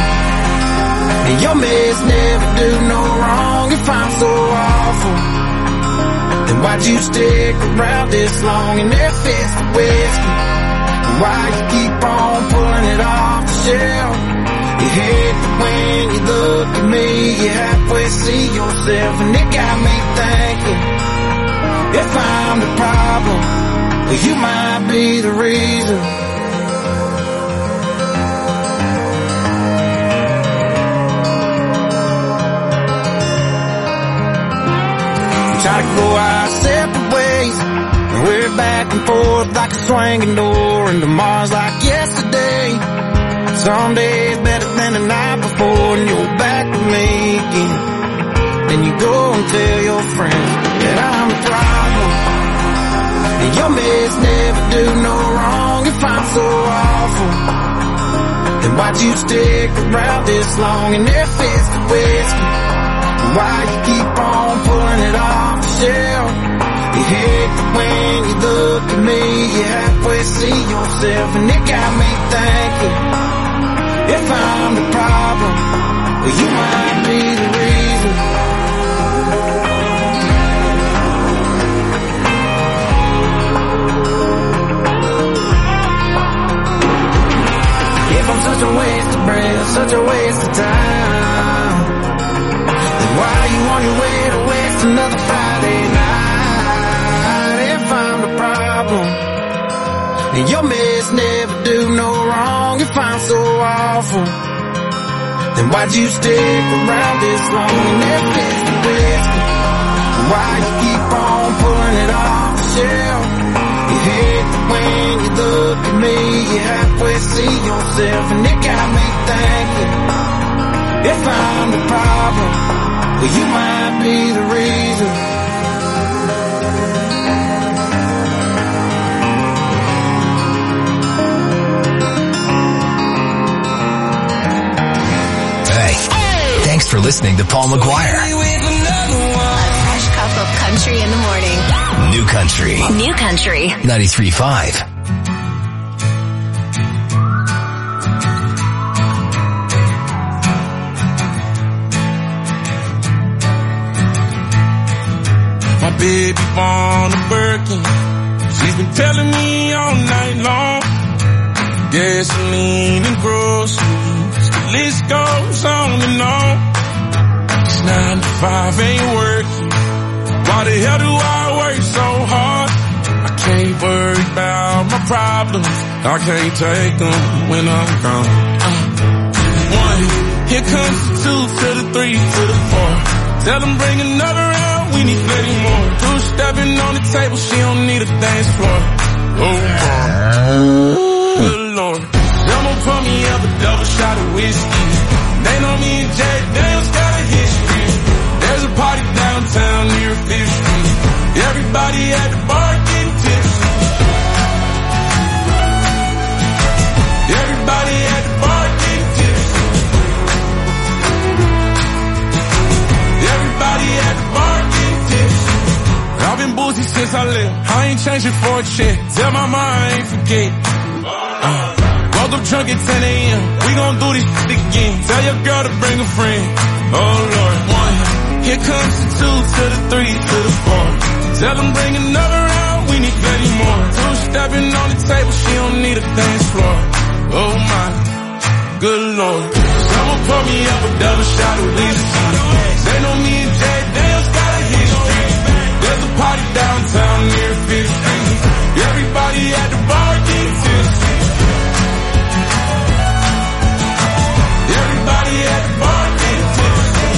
and your mess never do no wrong. If I'm so awful, then why'd you stick around this long? And if it's the whiskey, why you keep on pulling it off the shelf? You hate that when you look at me, you halfway see yourself, and it got me thinking, if I'm the problem, well, you might be the reason. We try to go our separate ways, and we're back and forth like a swinging door, and tomorrow's like yesterday. Some days better than the night before, and you're back with me again. Then you go and tell your friends that I'm the problem, and your mess never do no wrong. If I'm so awful, then why'd you stick around this long? And if it's the whiskey, why you keep on pulling it off the shelf? You hate that when you look at me, you halfway see yourself, and it got me thinking, if I'm the problem, well, you might be the reason. If I'm such a waste of breath, such a waste of time, then why are you on your way to waste another Friday night? If I'm the problem, and your mess never do no wrong. If I'm so awful, then why'd you stick around this long? And if it's the whiskey, why you keep on pulling it off the shelf? You hate that when you look at me, you halfway see yourself, and it got me thinking, if I'm the problem, well, you might be the reason. Thanks for listening to Paul McGuire. A fresh cup of country in the morning. New Country. New Country. 93.5. My baby born a Birkin. She's been telling me all night long, gasoline and groceries. The list goes on and on. 9 to 5 ain't working. Why the hell do I work so hard? I can't worry about my problems. I can't take them when I'm gone. 1, here comes the 2 to the 3 to the 4. Tell them bring another round, we need plenty more. 2 stepping on the table, she don't need a dance floor. Oh, good Lord. Someone pour me up a double shot of whiskey. They know me and Jack Daniels got a history. There's a party downtown near 5th Street. Everybody at the bar getting tipsy. Everybody at the bar getting tipsy. Everybody at the bar getting tipsy. I've been boozy since I left. I ain't changing for a check. Tell my mom I ain't forget. Woke up drunk at 10 a.m. We gon' do this shit again. Tell your girl to bring a friend. Oh Lord. 1, here comes the 2 to the 3 to the 4. Tell them bring another round, we need plenty more. 2 stepping on the table, she don't need a dance floor. Oh my, good Lord. Someone pour me up a double shot of whiskey. They know me and Jack Daniels got a history. There's a party downtown near 5th Street. Everybody at the bar getting tipsy. Everybody at the bar getting tipsy.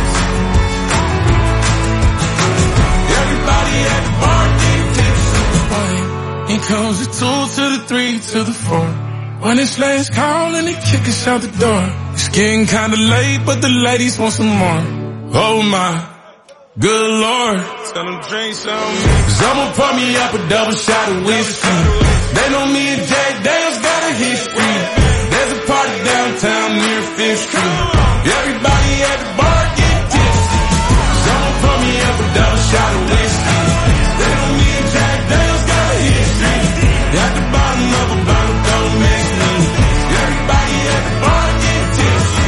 Everybody at the bar getting tipsy. Here comes the 2 to the 3 to the 4. When it's last call and they kick us out the door. It's getting kinda late, but the ladies want some more. Oh my, good Lord. Tell them drinks on me. Someone pour me up a double shot of whiskey. They know me and Jack Daniels got a history. There's a party downtown near 5th Street. Everybody at the bar getting tipsy. Someone pour me up a double shot of whiskey. They know me and Jack Daniels got a history. At the bottom of a bottle, don't mix me. Everybody at the bar getting tipsy.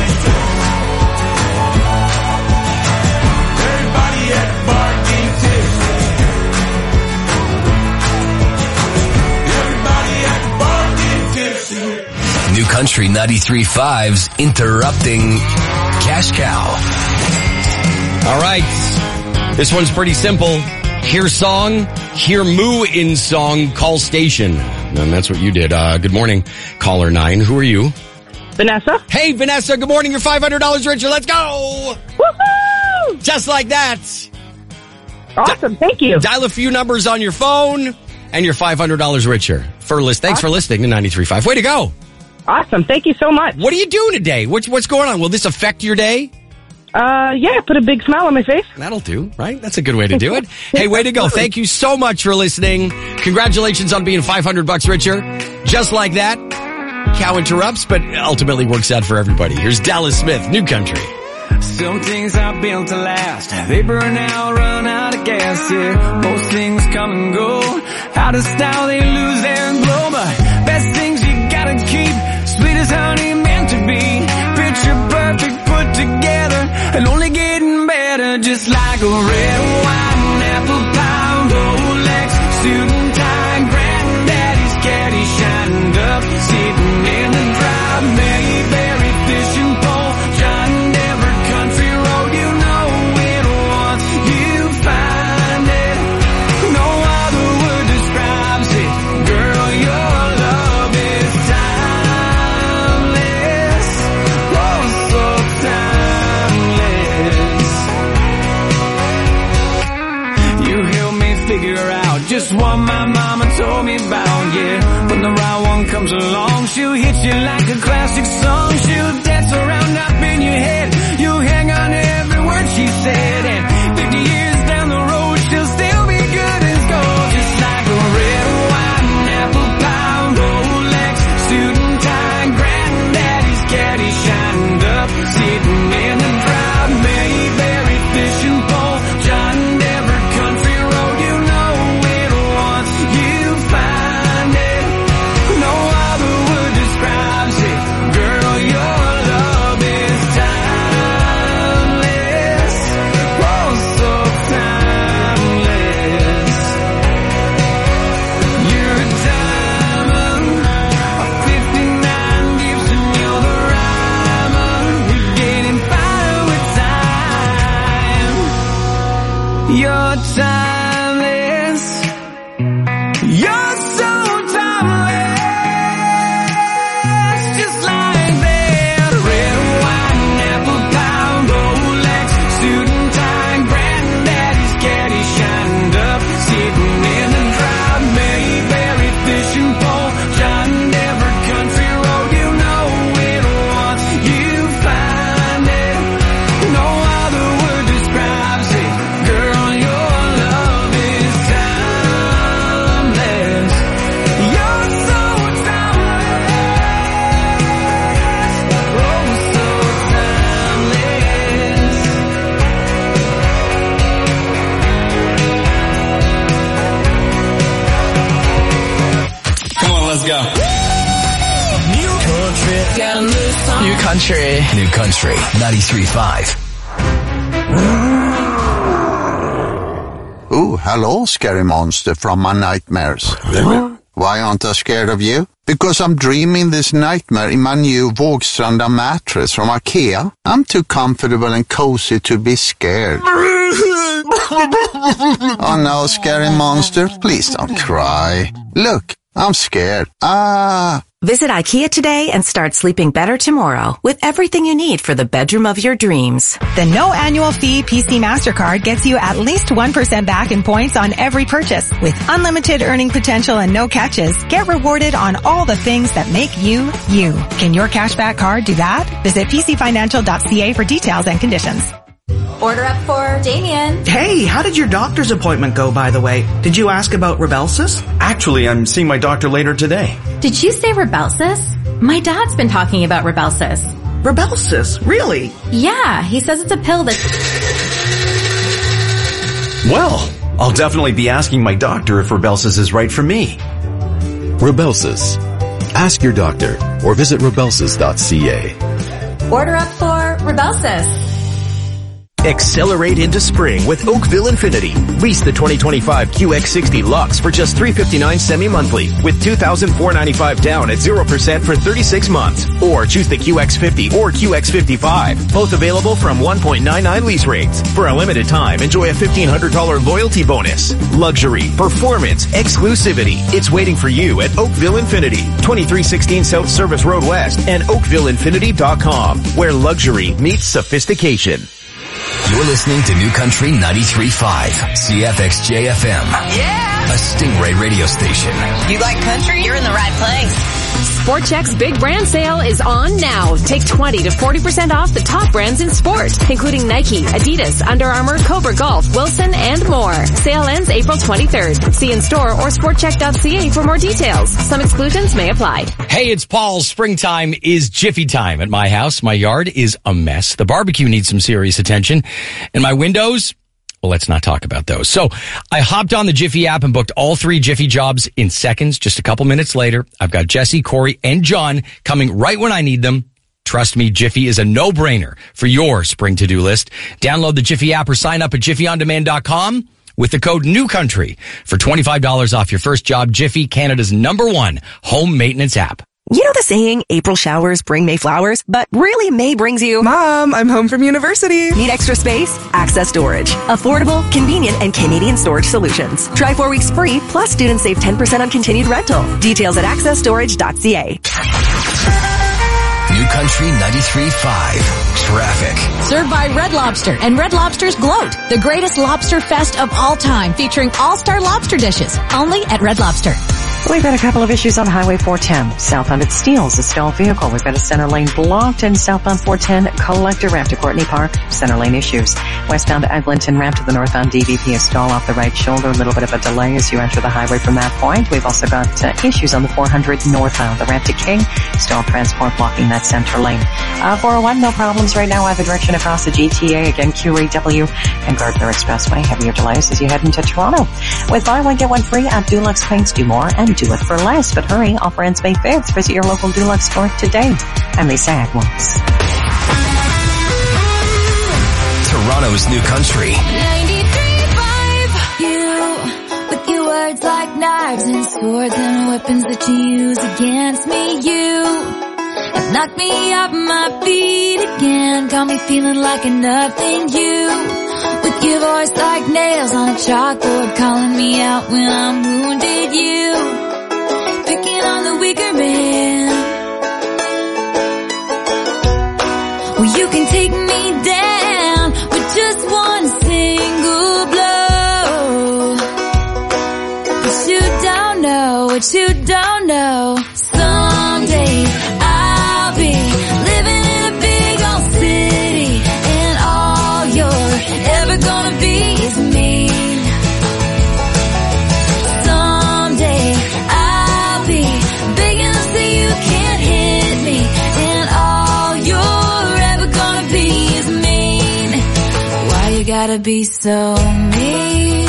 Everybody at the bar getting tipsy. Everybody at the bar getting tipsy. New Country 93.5's Interrupting Cash Cow. All right. This one's pretty simple. Hear song, hear moo in song, call station. And that's what you did. Good morning, caller 9. Who are you? Vanessa. Hey, Vanessa. Good morning. You're $500 richer. Let's go. Woohoo! Just like that. Awesome. Thank you. Dial a few numbers on your phone and you're $500 richer. Thanks for listening to 93.5. Way to go. Awesome. Thank you so much. What are you doing today? What's going on? Will this affect your day? Yeah, put a big smile on my face. That'll do, right? That's a good way to do it. Hey, way to go. Thank you so much for listening. Congratulations on being $500 richer. Just like that. Cow interrupts, but ultimately works out for everybody. Here's Dallas Smith, New Country. Some things are built to last. They burn out, run out of gas, yeah. Most things come and go. Out of style, they lose their glow. But best things you gotta keep. Sweet as honey, meant to be. Picture perfect, put together. And only getting better, just like a red wine, apple pie, Rolex, suit and tie, granddaddy's caddy shined up, sitting in the drive, Mayberry fishing pole, John Denver country road, you know it once you find it. No other word describes it, girl, your love is timeless, oh so timeless. You help me figure out just what my mama told me about, yeah. When the right one comes along, she'll hit you like a classic song. She'll dance around up in your head. You'll hang on to every word she said. And 50 years down the road, she'll still be good as gold. Just like a red wine, apple pie, Rolex, suit and tie, granddaddy's caddy shined up, sitting in the drive, Mayberry fishing pole, John Denver country road, you know it once you find it. No other word describes it, girl, your love is timeless, timeless. You're so timeless. Just like that red wine, apple pie, Rolex, suit and tie, granddaddy's caddy shined up, sitting in the drive, Mayberry fishing pole, John Denver country road. You know it once you find it, no other word describes it. Girl, your love is timeless. You're so timeless. Oh, so timeless. Come on, let's go. New country. Got a new song. New country. New country. 93.5. Oh, hello, scary monster from my nightmares. Why aren't I scared of you? Because I'm dreaming this nightmare in my new Vågstranda mattress from IKEA. I'm too comfortable and cozy to be scared. Oh no, scary monster, please don't cry. Look, I'm scared. Visit IKEA today and start sleeping better tomorrow with everything you need for the bedroom of your dreams. The no annual fee PC MasterCard gets you at least 1% back in points on every purchase. With unlimited earning potential and no catches, get rewarded on all the things that make you, you. Can your cashback card do that? Visit pcfinancial.ca for details and conditions. Order up for Damien. Hey, how did your doctor's appointment go, by the way? Did you ask about Rybelsus? Actually, I'm seeing my doctor later today. Did you say Rybelsus? My dad's been talking about Rybelsus. Rybelsus? Really? Yeah, he says it's a pill that... Well, I'll definitely be asking my doctor if Rybelsus is right for me. Rybelsus. Ask your doctor or visit rybelsus.ca. Order up for Rybelsus. Accelerate into spring with Oakville Infinity. Lease the 2025 QX60 Lux for just $359 semi-monthly with $2,495 down at 0% for 36 months. Or choose the QX50 or QX55. Both available from 1.99 lease rates. For a limited time, enjoy a $1,500 loyalty bonus. Luxury, performance, exclusivity. It's waiting for you at Oakville Infinity. 2316 South Service Road West and OakvilleInfinity.com, where luxury meets sophistication. You're listening to New Country 93.5, CFXJ-FM. Yeah! A Stingray radio station. You like country? You're in the right place. Sport Chek's big brand sale is on now. Take 20 to 40% off the top brands in sport, including Nike, Adidas, Under Armour, Cobra Golf, Wilson, and more. Sale ends April 23rd. See in store or sportchek.ca for more details. Some exclusions may apply. Hey, it's Paul. Springtime is Jiffy time at my house. My yard is a mess. The barbecue needs some serious attention. And my windows, well, let's not talk about those. So I hopped on the Jiffy app and booked all 3 Jiffy jobs in seconds. Just a couple minutes later, I've got Jesse, Corey, and John coming right when I need them. Trust me, Jiffy is a no-brainer for your spring to-do list. Download the Jiffy app or sign up at jiffyondemand.com with the code NEWCOUNTRY for $25 off your first job. Jiffy, Canada's #1 home maintenance app. You know the saying, April showers bring May flowers, but really May brings you... Mom, I'm home from university. Need extra space? Access Storage. Affordable, convenient, and Canadian storage solutions. Try 4 weeks free, plus students save 10% on continued rental. Details at accessstorage.ca. New Country 93.5. Traffic. Served by Red Lobster and Red Lobster's Gloat, the greatest lobster fest of all time, featuring all-star lobster dishes, only at Red Lobster. We've got a couple of issues on Highway 410. Southbound at Steeles, a stalled vehicle. We've got a center lane blocked, and southbound 410 collector ramp to Courtney Park, center lane issues. Westbound Eglinton ramp to the northbound DVP, a stall off the right shoulder, a little bit of a delay as you enter the highway from that point. We've also got issues on the 400 northbound, the ramp to King, stalled transport blocking that center lane. 401, no problems right now either direction across the GTA, again QEW and Gardner Expressway. Heavier delays as you head into Toronto. With buy one get one free at Dulux Paints, do more and do it for less. But hurry, offer ends May 5th. Visit your local Dulux store today. I'm Lisa Agwans. Toronto's New Country. 93.5. You, with your words like knives and swords and weapons that you use against me. You, Knock me off my feet again. Got me feeling like a nothing you. With your voice like nails on a chalkboard, calling me out when I'm wounded you. Picking on the weaker man. Well, you can take me down with just one single blow. But you don't know what you don't know. Someday I'll be living in a big old city, and all you're ever gonna be is me. Someday I'll be big enough so you can't hit me, and all you're ever gonna be is mean. Why you gotta be so mean?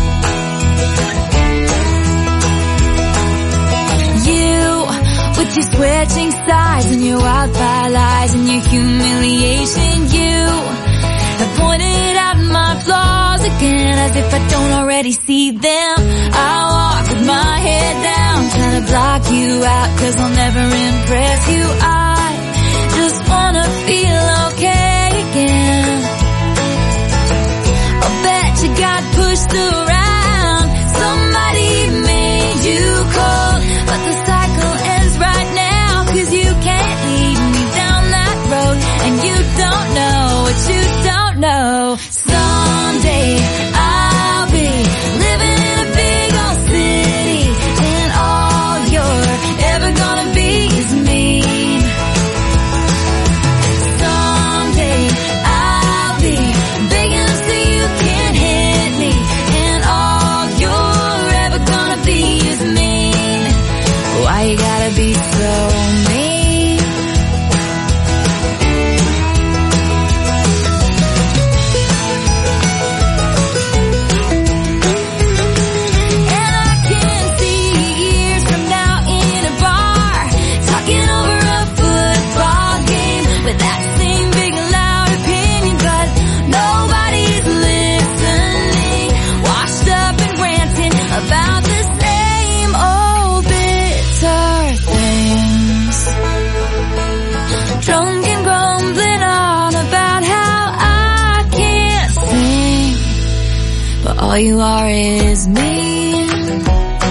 With your switching sides and your wildfire lies and your humiliation, you have pointed out my flaws again as if I don't already see them. I walk with my head down, trying to block you out, 'cause I'll never impress you. I just wanna feel okay again. I bet you got pushed around, somebody made you cold, but the cycle ends right now, 'cause you can't lead me down that road, and you don't know what you don't know. Someday I'll be living in a big old city, and all you're ever gonna be is mean. Someday I'll be big enough so you can't hit me, and all you're ever gonna be is mean. Why you gotta be so mean? And I can see years from now in a bar, talking over a football game with that same big loud opinion, but nobody's listening. Washed up and ranting about the same old bitter things. Drunk and grumbling on about how I can't sing, but all you are is mean.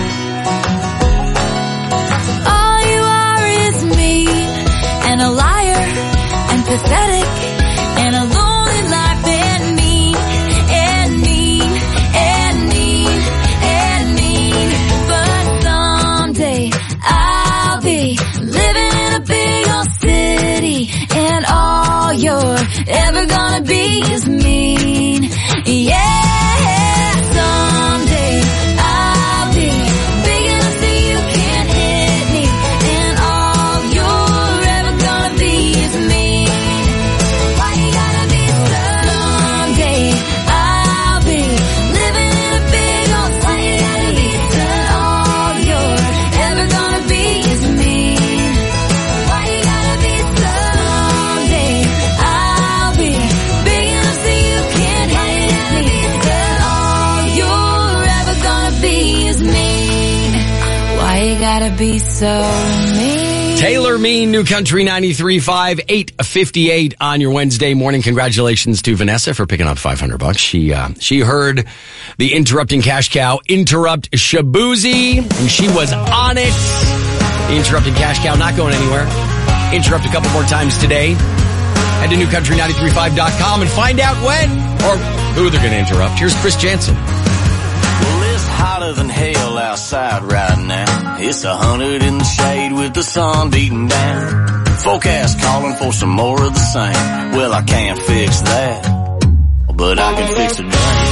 All you are is mean, and a liar, and pathetic, and a lonely life, and mean, and mean, and mean, and mean. But someday I'll be living in a big old city, and all you're ever gonna be is mean. Yeah, someday I'll be big enough so you can't hit me, and all you're ever gonna be is mean. Why you gotta be so? Someday I'll be living in a big old city, and all you're ever gonna be is mean. Why you gotta be so? Someday I'll be big enough so you can't hit me, and all you're ever gonna be is mean. Why you gotta be so mean? Taylor Mean, New Country 93.5, 8:58 on your Wednesday morning. Congratulations to Vanessa for picking up $500. She heard the Interrupting Cash Cow interrupt Shabuzi, and she was on it. The Interrupting Cash Cow not going anywhere. Interrupt a couple more times today. Head to newcountry935.com and find out when or who they're going to interrupt. Here's Chris Jansen. Well, it's hotter than hell outside right now. It's 100 in the shade with the sun beating down. Forecast calling for some more of the same. Well, I can't fix that, but I can fix a drain.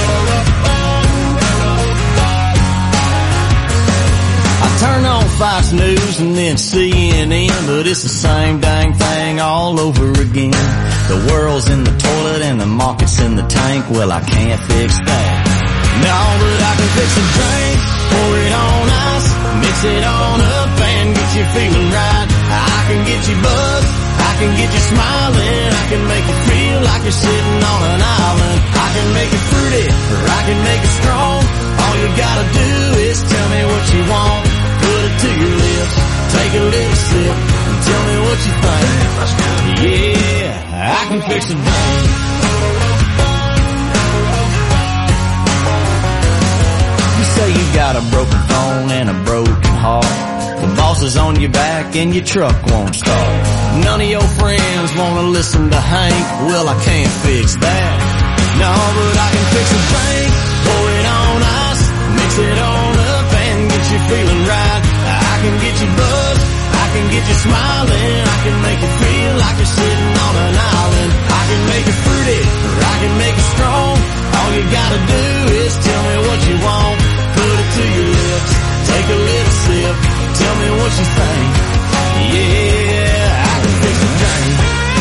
I turn on Fox News and then CNN, but it's the same dang thing all over again. The world's in the toilet and the market's in the tank. Well, I can't fix that. No, but I can fix a drink, pour it on ice, mix it on up and get you feeling right. I can get you buzzed, I can get you smiling, I can make you feel like you're sitting on an island. I can make it fruity, or I can make it strong. All you gotta do is tell me what you want. Put it to your lips, take a little sip, and tell me what can fix a drain. You say you got a broken phone and a broken heart. The boss is on your back and your truck won't start. None of your friends wanna listen to Hank. Well, I can't fix that. No, but I can fix a drink. Pour it on ice, mix it on up and get you feeling right. I can get you buzzed, I can get you smiling. I can make you feel like you're sitting on an island. I can make you fruity, or I can make you strong. All you gotta do is tell me what you want. Put it to your lips, take a little sip. Tell me what you think. Yeah, I can fix a drink.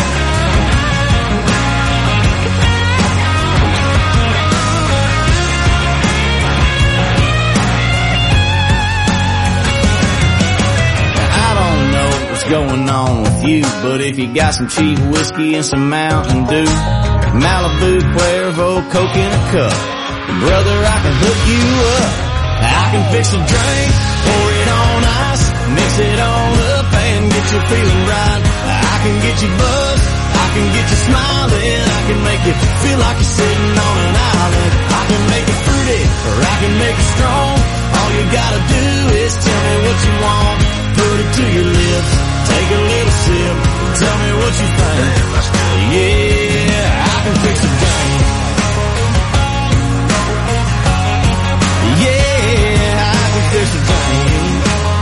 I don't know what's going on with you, but if you got some cheap whiskey and some Mountain Dew, Malibu, Cuervo, Coke in a cup, brother, I can hook you up. I can fix a drink, pour it on ice, mix it on up and get you feeling right. I can get you buzzed, I can get you smiling. I can make you feel like you're sitting on an island. I can make you fruity, or I can make you strong. All you gotta do is tell me what you want. Put it to your lips, take a little sip. Tell me what you think. Yeah, I can fix a drink. Yeah, I can fix a drink.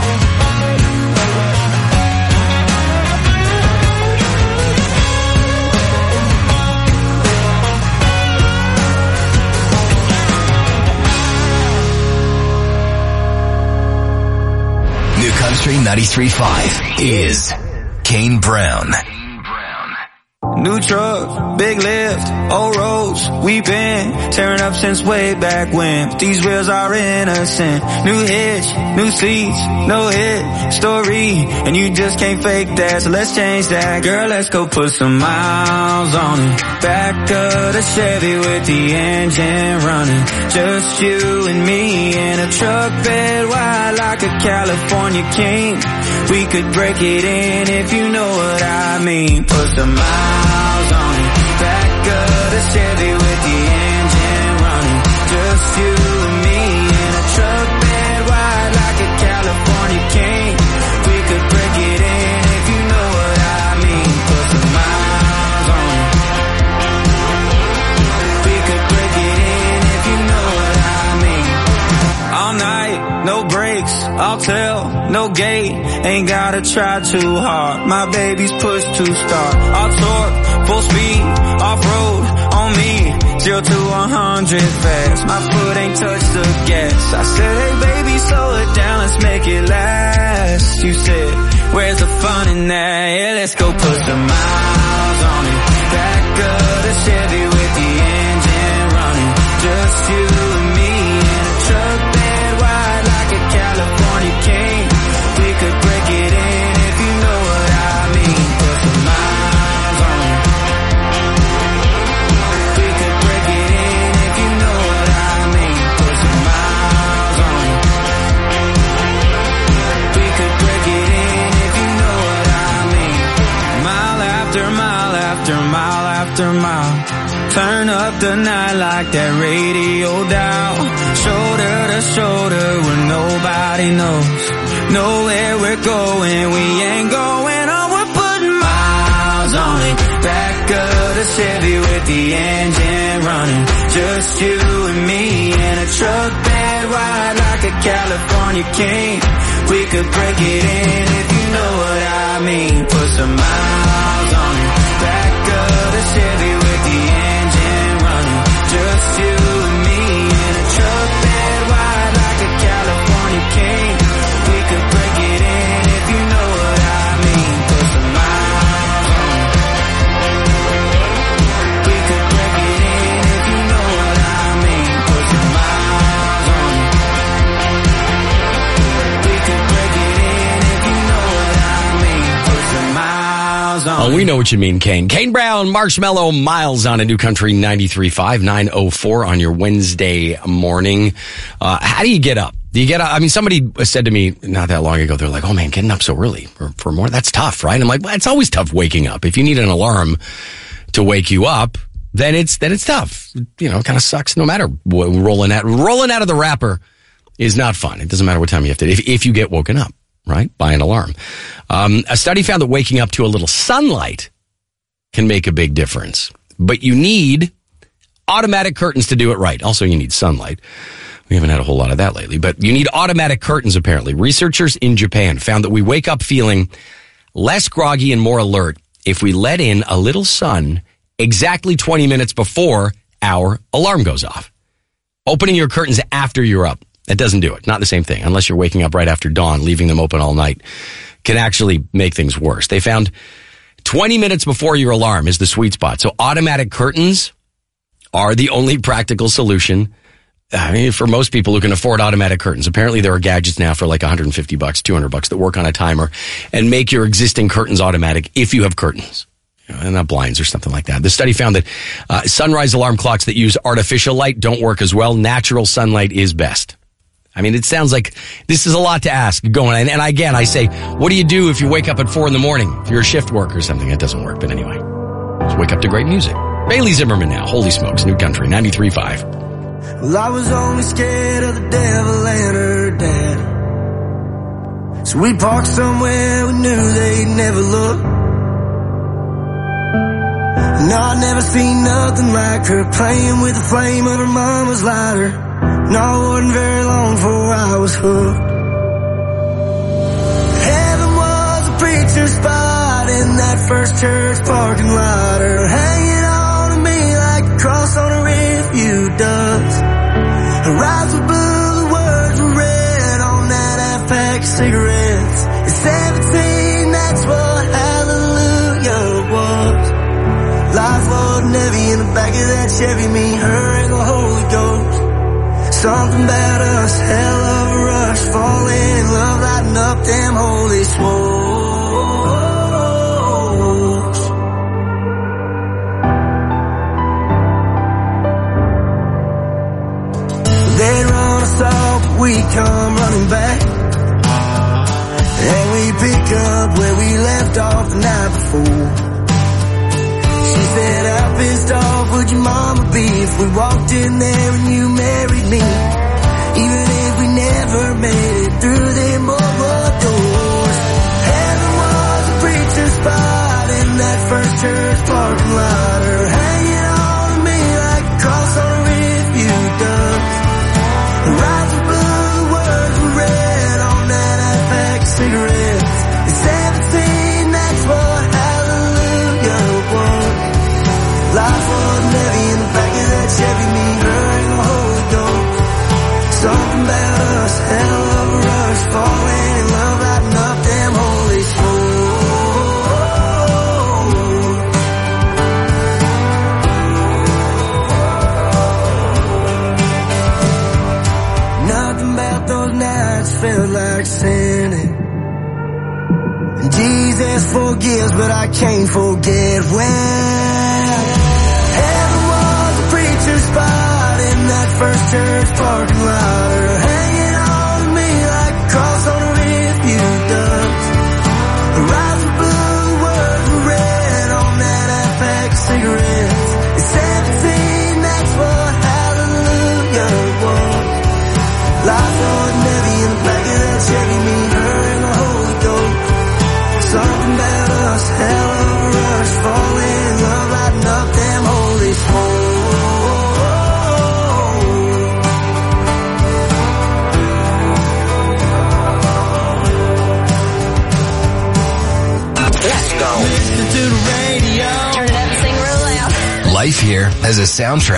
New Country 93.5 is Kane Brown. New truck, big lift, old roads, we been tearing up since way back when. But these wheels are innocent. New hitch, new seats, no hit story, and you just can't fake that. So let's change that, girl. Let's go put some miles on it. Back of the Chevy with the engine running. Just you and me in a truck bed wide like a California king. We could break it in if you know what I mean. Put some miles on it. Back of the Chevy with the engine running. Just you and me in a truck bed wide like a California king. We could break it in if you know what I mean. Put some miles on it. We could break it in if you know what I mean. All night, no brakes, I'll tell, no gate. Ain't gotta try too hard. My baby's push to start. I'll torque, full speed, off-road, on me. 0 to 100 fast. My foot ain't touched the gas. I said, hey baby, slow it down, let's make it last. You said, where's the fun in that? Yeah, let's go put some miles on it. Back of the Chevy with the engine running. Just you and me in a truck bed wide like a California king. We could break it in if you know what I mean. Put some miles on it. We could break it in if you know what I mean. Put some miles on it. We could break it in if you know what I mean. Mile after mile after mile after mile. Turn up the night like that radio dial. Shoulder to shoulder where nobody knows. Nowhere we're going, we ain't going on. We're putting miles on it. Back of the Chevy with the engine running. Just you and me in a truck bed wide like a California king. We could break it in if you know what I mean. Put some miles on it. Back of the Chevy with the engine running. Just you and me in a truck bed wide like a California king. We could break it in if you know what I mean. Put some miles on it. We could break it in if you know what I mean. Put some miles on it. We could break it in if you know what I mean. Put some miles on it. Oh, we know what you mean, Kane. Kane Brown, Marshmallow, Miles on a New Country 93.5, 9:04 on your Wednesday morning. How do you get up? Do you get up? I mean, somebody said to me not that long ago, they're like, oh man, getting up so early for more, that's tough, right? I'm like, well, it's always tough waking up. If you need an alarm to wake you up, then it's tough. You know, it kind of sucks no matter what. Rolling out of the wrapper is not fun. It doesn't matter what time you have to, if you get woken up, right, by an alarm. A study found that waking up to a little sunlight can make a big difference. But you need automatic curtains to do it right. Also, you need sunlight. We haven't had a whole lot of that lately, but you need automatic curtains, apparently. Researchers in Japan found that we wake up feeling less groggy and more alert if we let in a little sun exactly 20 minutes before our alarm goes off. Opening your curtains after you're up, that doesn't do it. Not the same thing. Unless you're waking up right after dawn, leaving them open all night can actually make things worse. They found 20 minutes before your alarm is the sweet spot. So automatic curtains are the only practical solution. I mean, for most people who can afford automatic curtains. Apparently there are gadgets now for like $150, $200 that work on a timer and make your existing curtains automatic if you have curtains. And not blinds or something like that. The study found that sunrise alarm clocks that use artificial light don't work as well. Natural sunlight is best. I mean, it sounds like this is a lot to ask going. And again, I say, what do you do if you wake up at 4 a.m? If you're a shift worker or something, it doesn't work. But anyway, just wake up to great music. Bailey Zimmerman now. Holy smokes, New Country, 93.5. Well, I was only scared of the devil and her dad. So we parked somewhere we knew they'd never look. No, I'd never seen nothing like her playing with the flame of her mama's lighter. No, it wasn't very long before I was hooked. Heaven was a preacher's spot in that first church parking lot. Her hanging on to me like a cross on a rearview does. Her eyes were blue, the words were red on that half-pack of cigarettes. At 17, that's what hallelujah was. Life wasn't heavy in the back of that Chevy, me, her, and the Holy Ghost. Something about us, hell of a rush, falling in love, lighting up them holy smokes. They'd run us off, but we come running back. And we pick up where we left off the night before. She said, how pissed off would your mama be if we walked in there and you married me? Even if we never made it through them mobile doors. Heaven was a preacher's spot in that first church parking lot. Her hanging on to me like a cross on a rearview does. Her eyes were blue, the words were red on that half-pack of cigarettes. At 17, that's what hallelujah was. Life wasn't heavy in the back of that Chevy, me, her, and the Holy Ghost. Something about us, hell of a rush, falling in love, lighting up them holy smokes. Nothing about those nights felt like sinning. Jesus forgives, but I can't forget when heaven was a preacher's spot in that first church parking lot. Her hanging on to me like a cross on a rearview does. Her eyes were blue, the words were red on that half-pack of cigarettes. At 17, that's what hallelujah was. Life wasn't heavy in the back of that Chevy, me, her, and the Holy Ghost. Something about us, hell of a rush, falling in love, lighting up them holy smokes. Let's go. Listen to the radio. Turn it up and sing real loud. Life here has a soundtrack.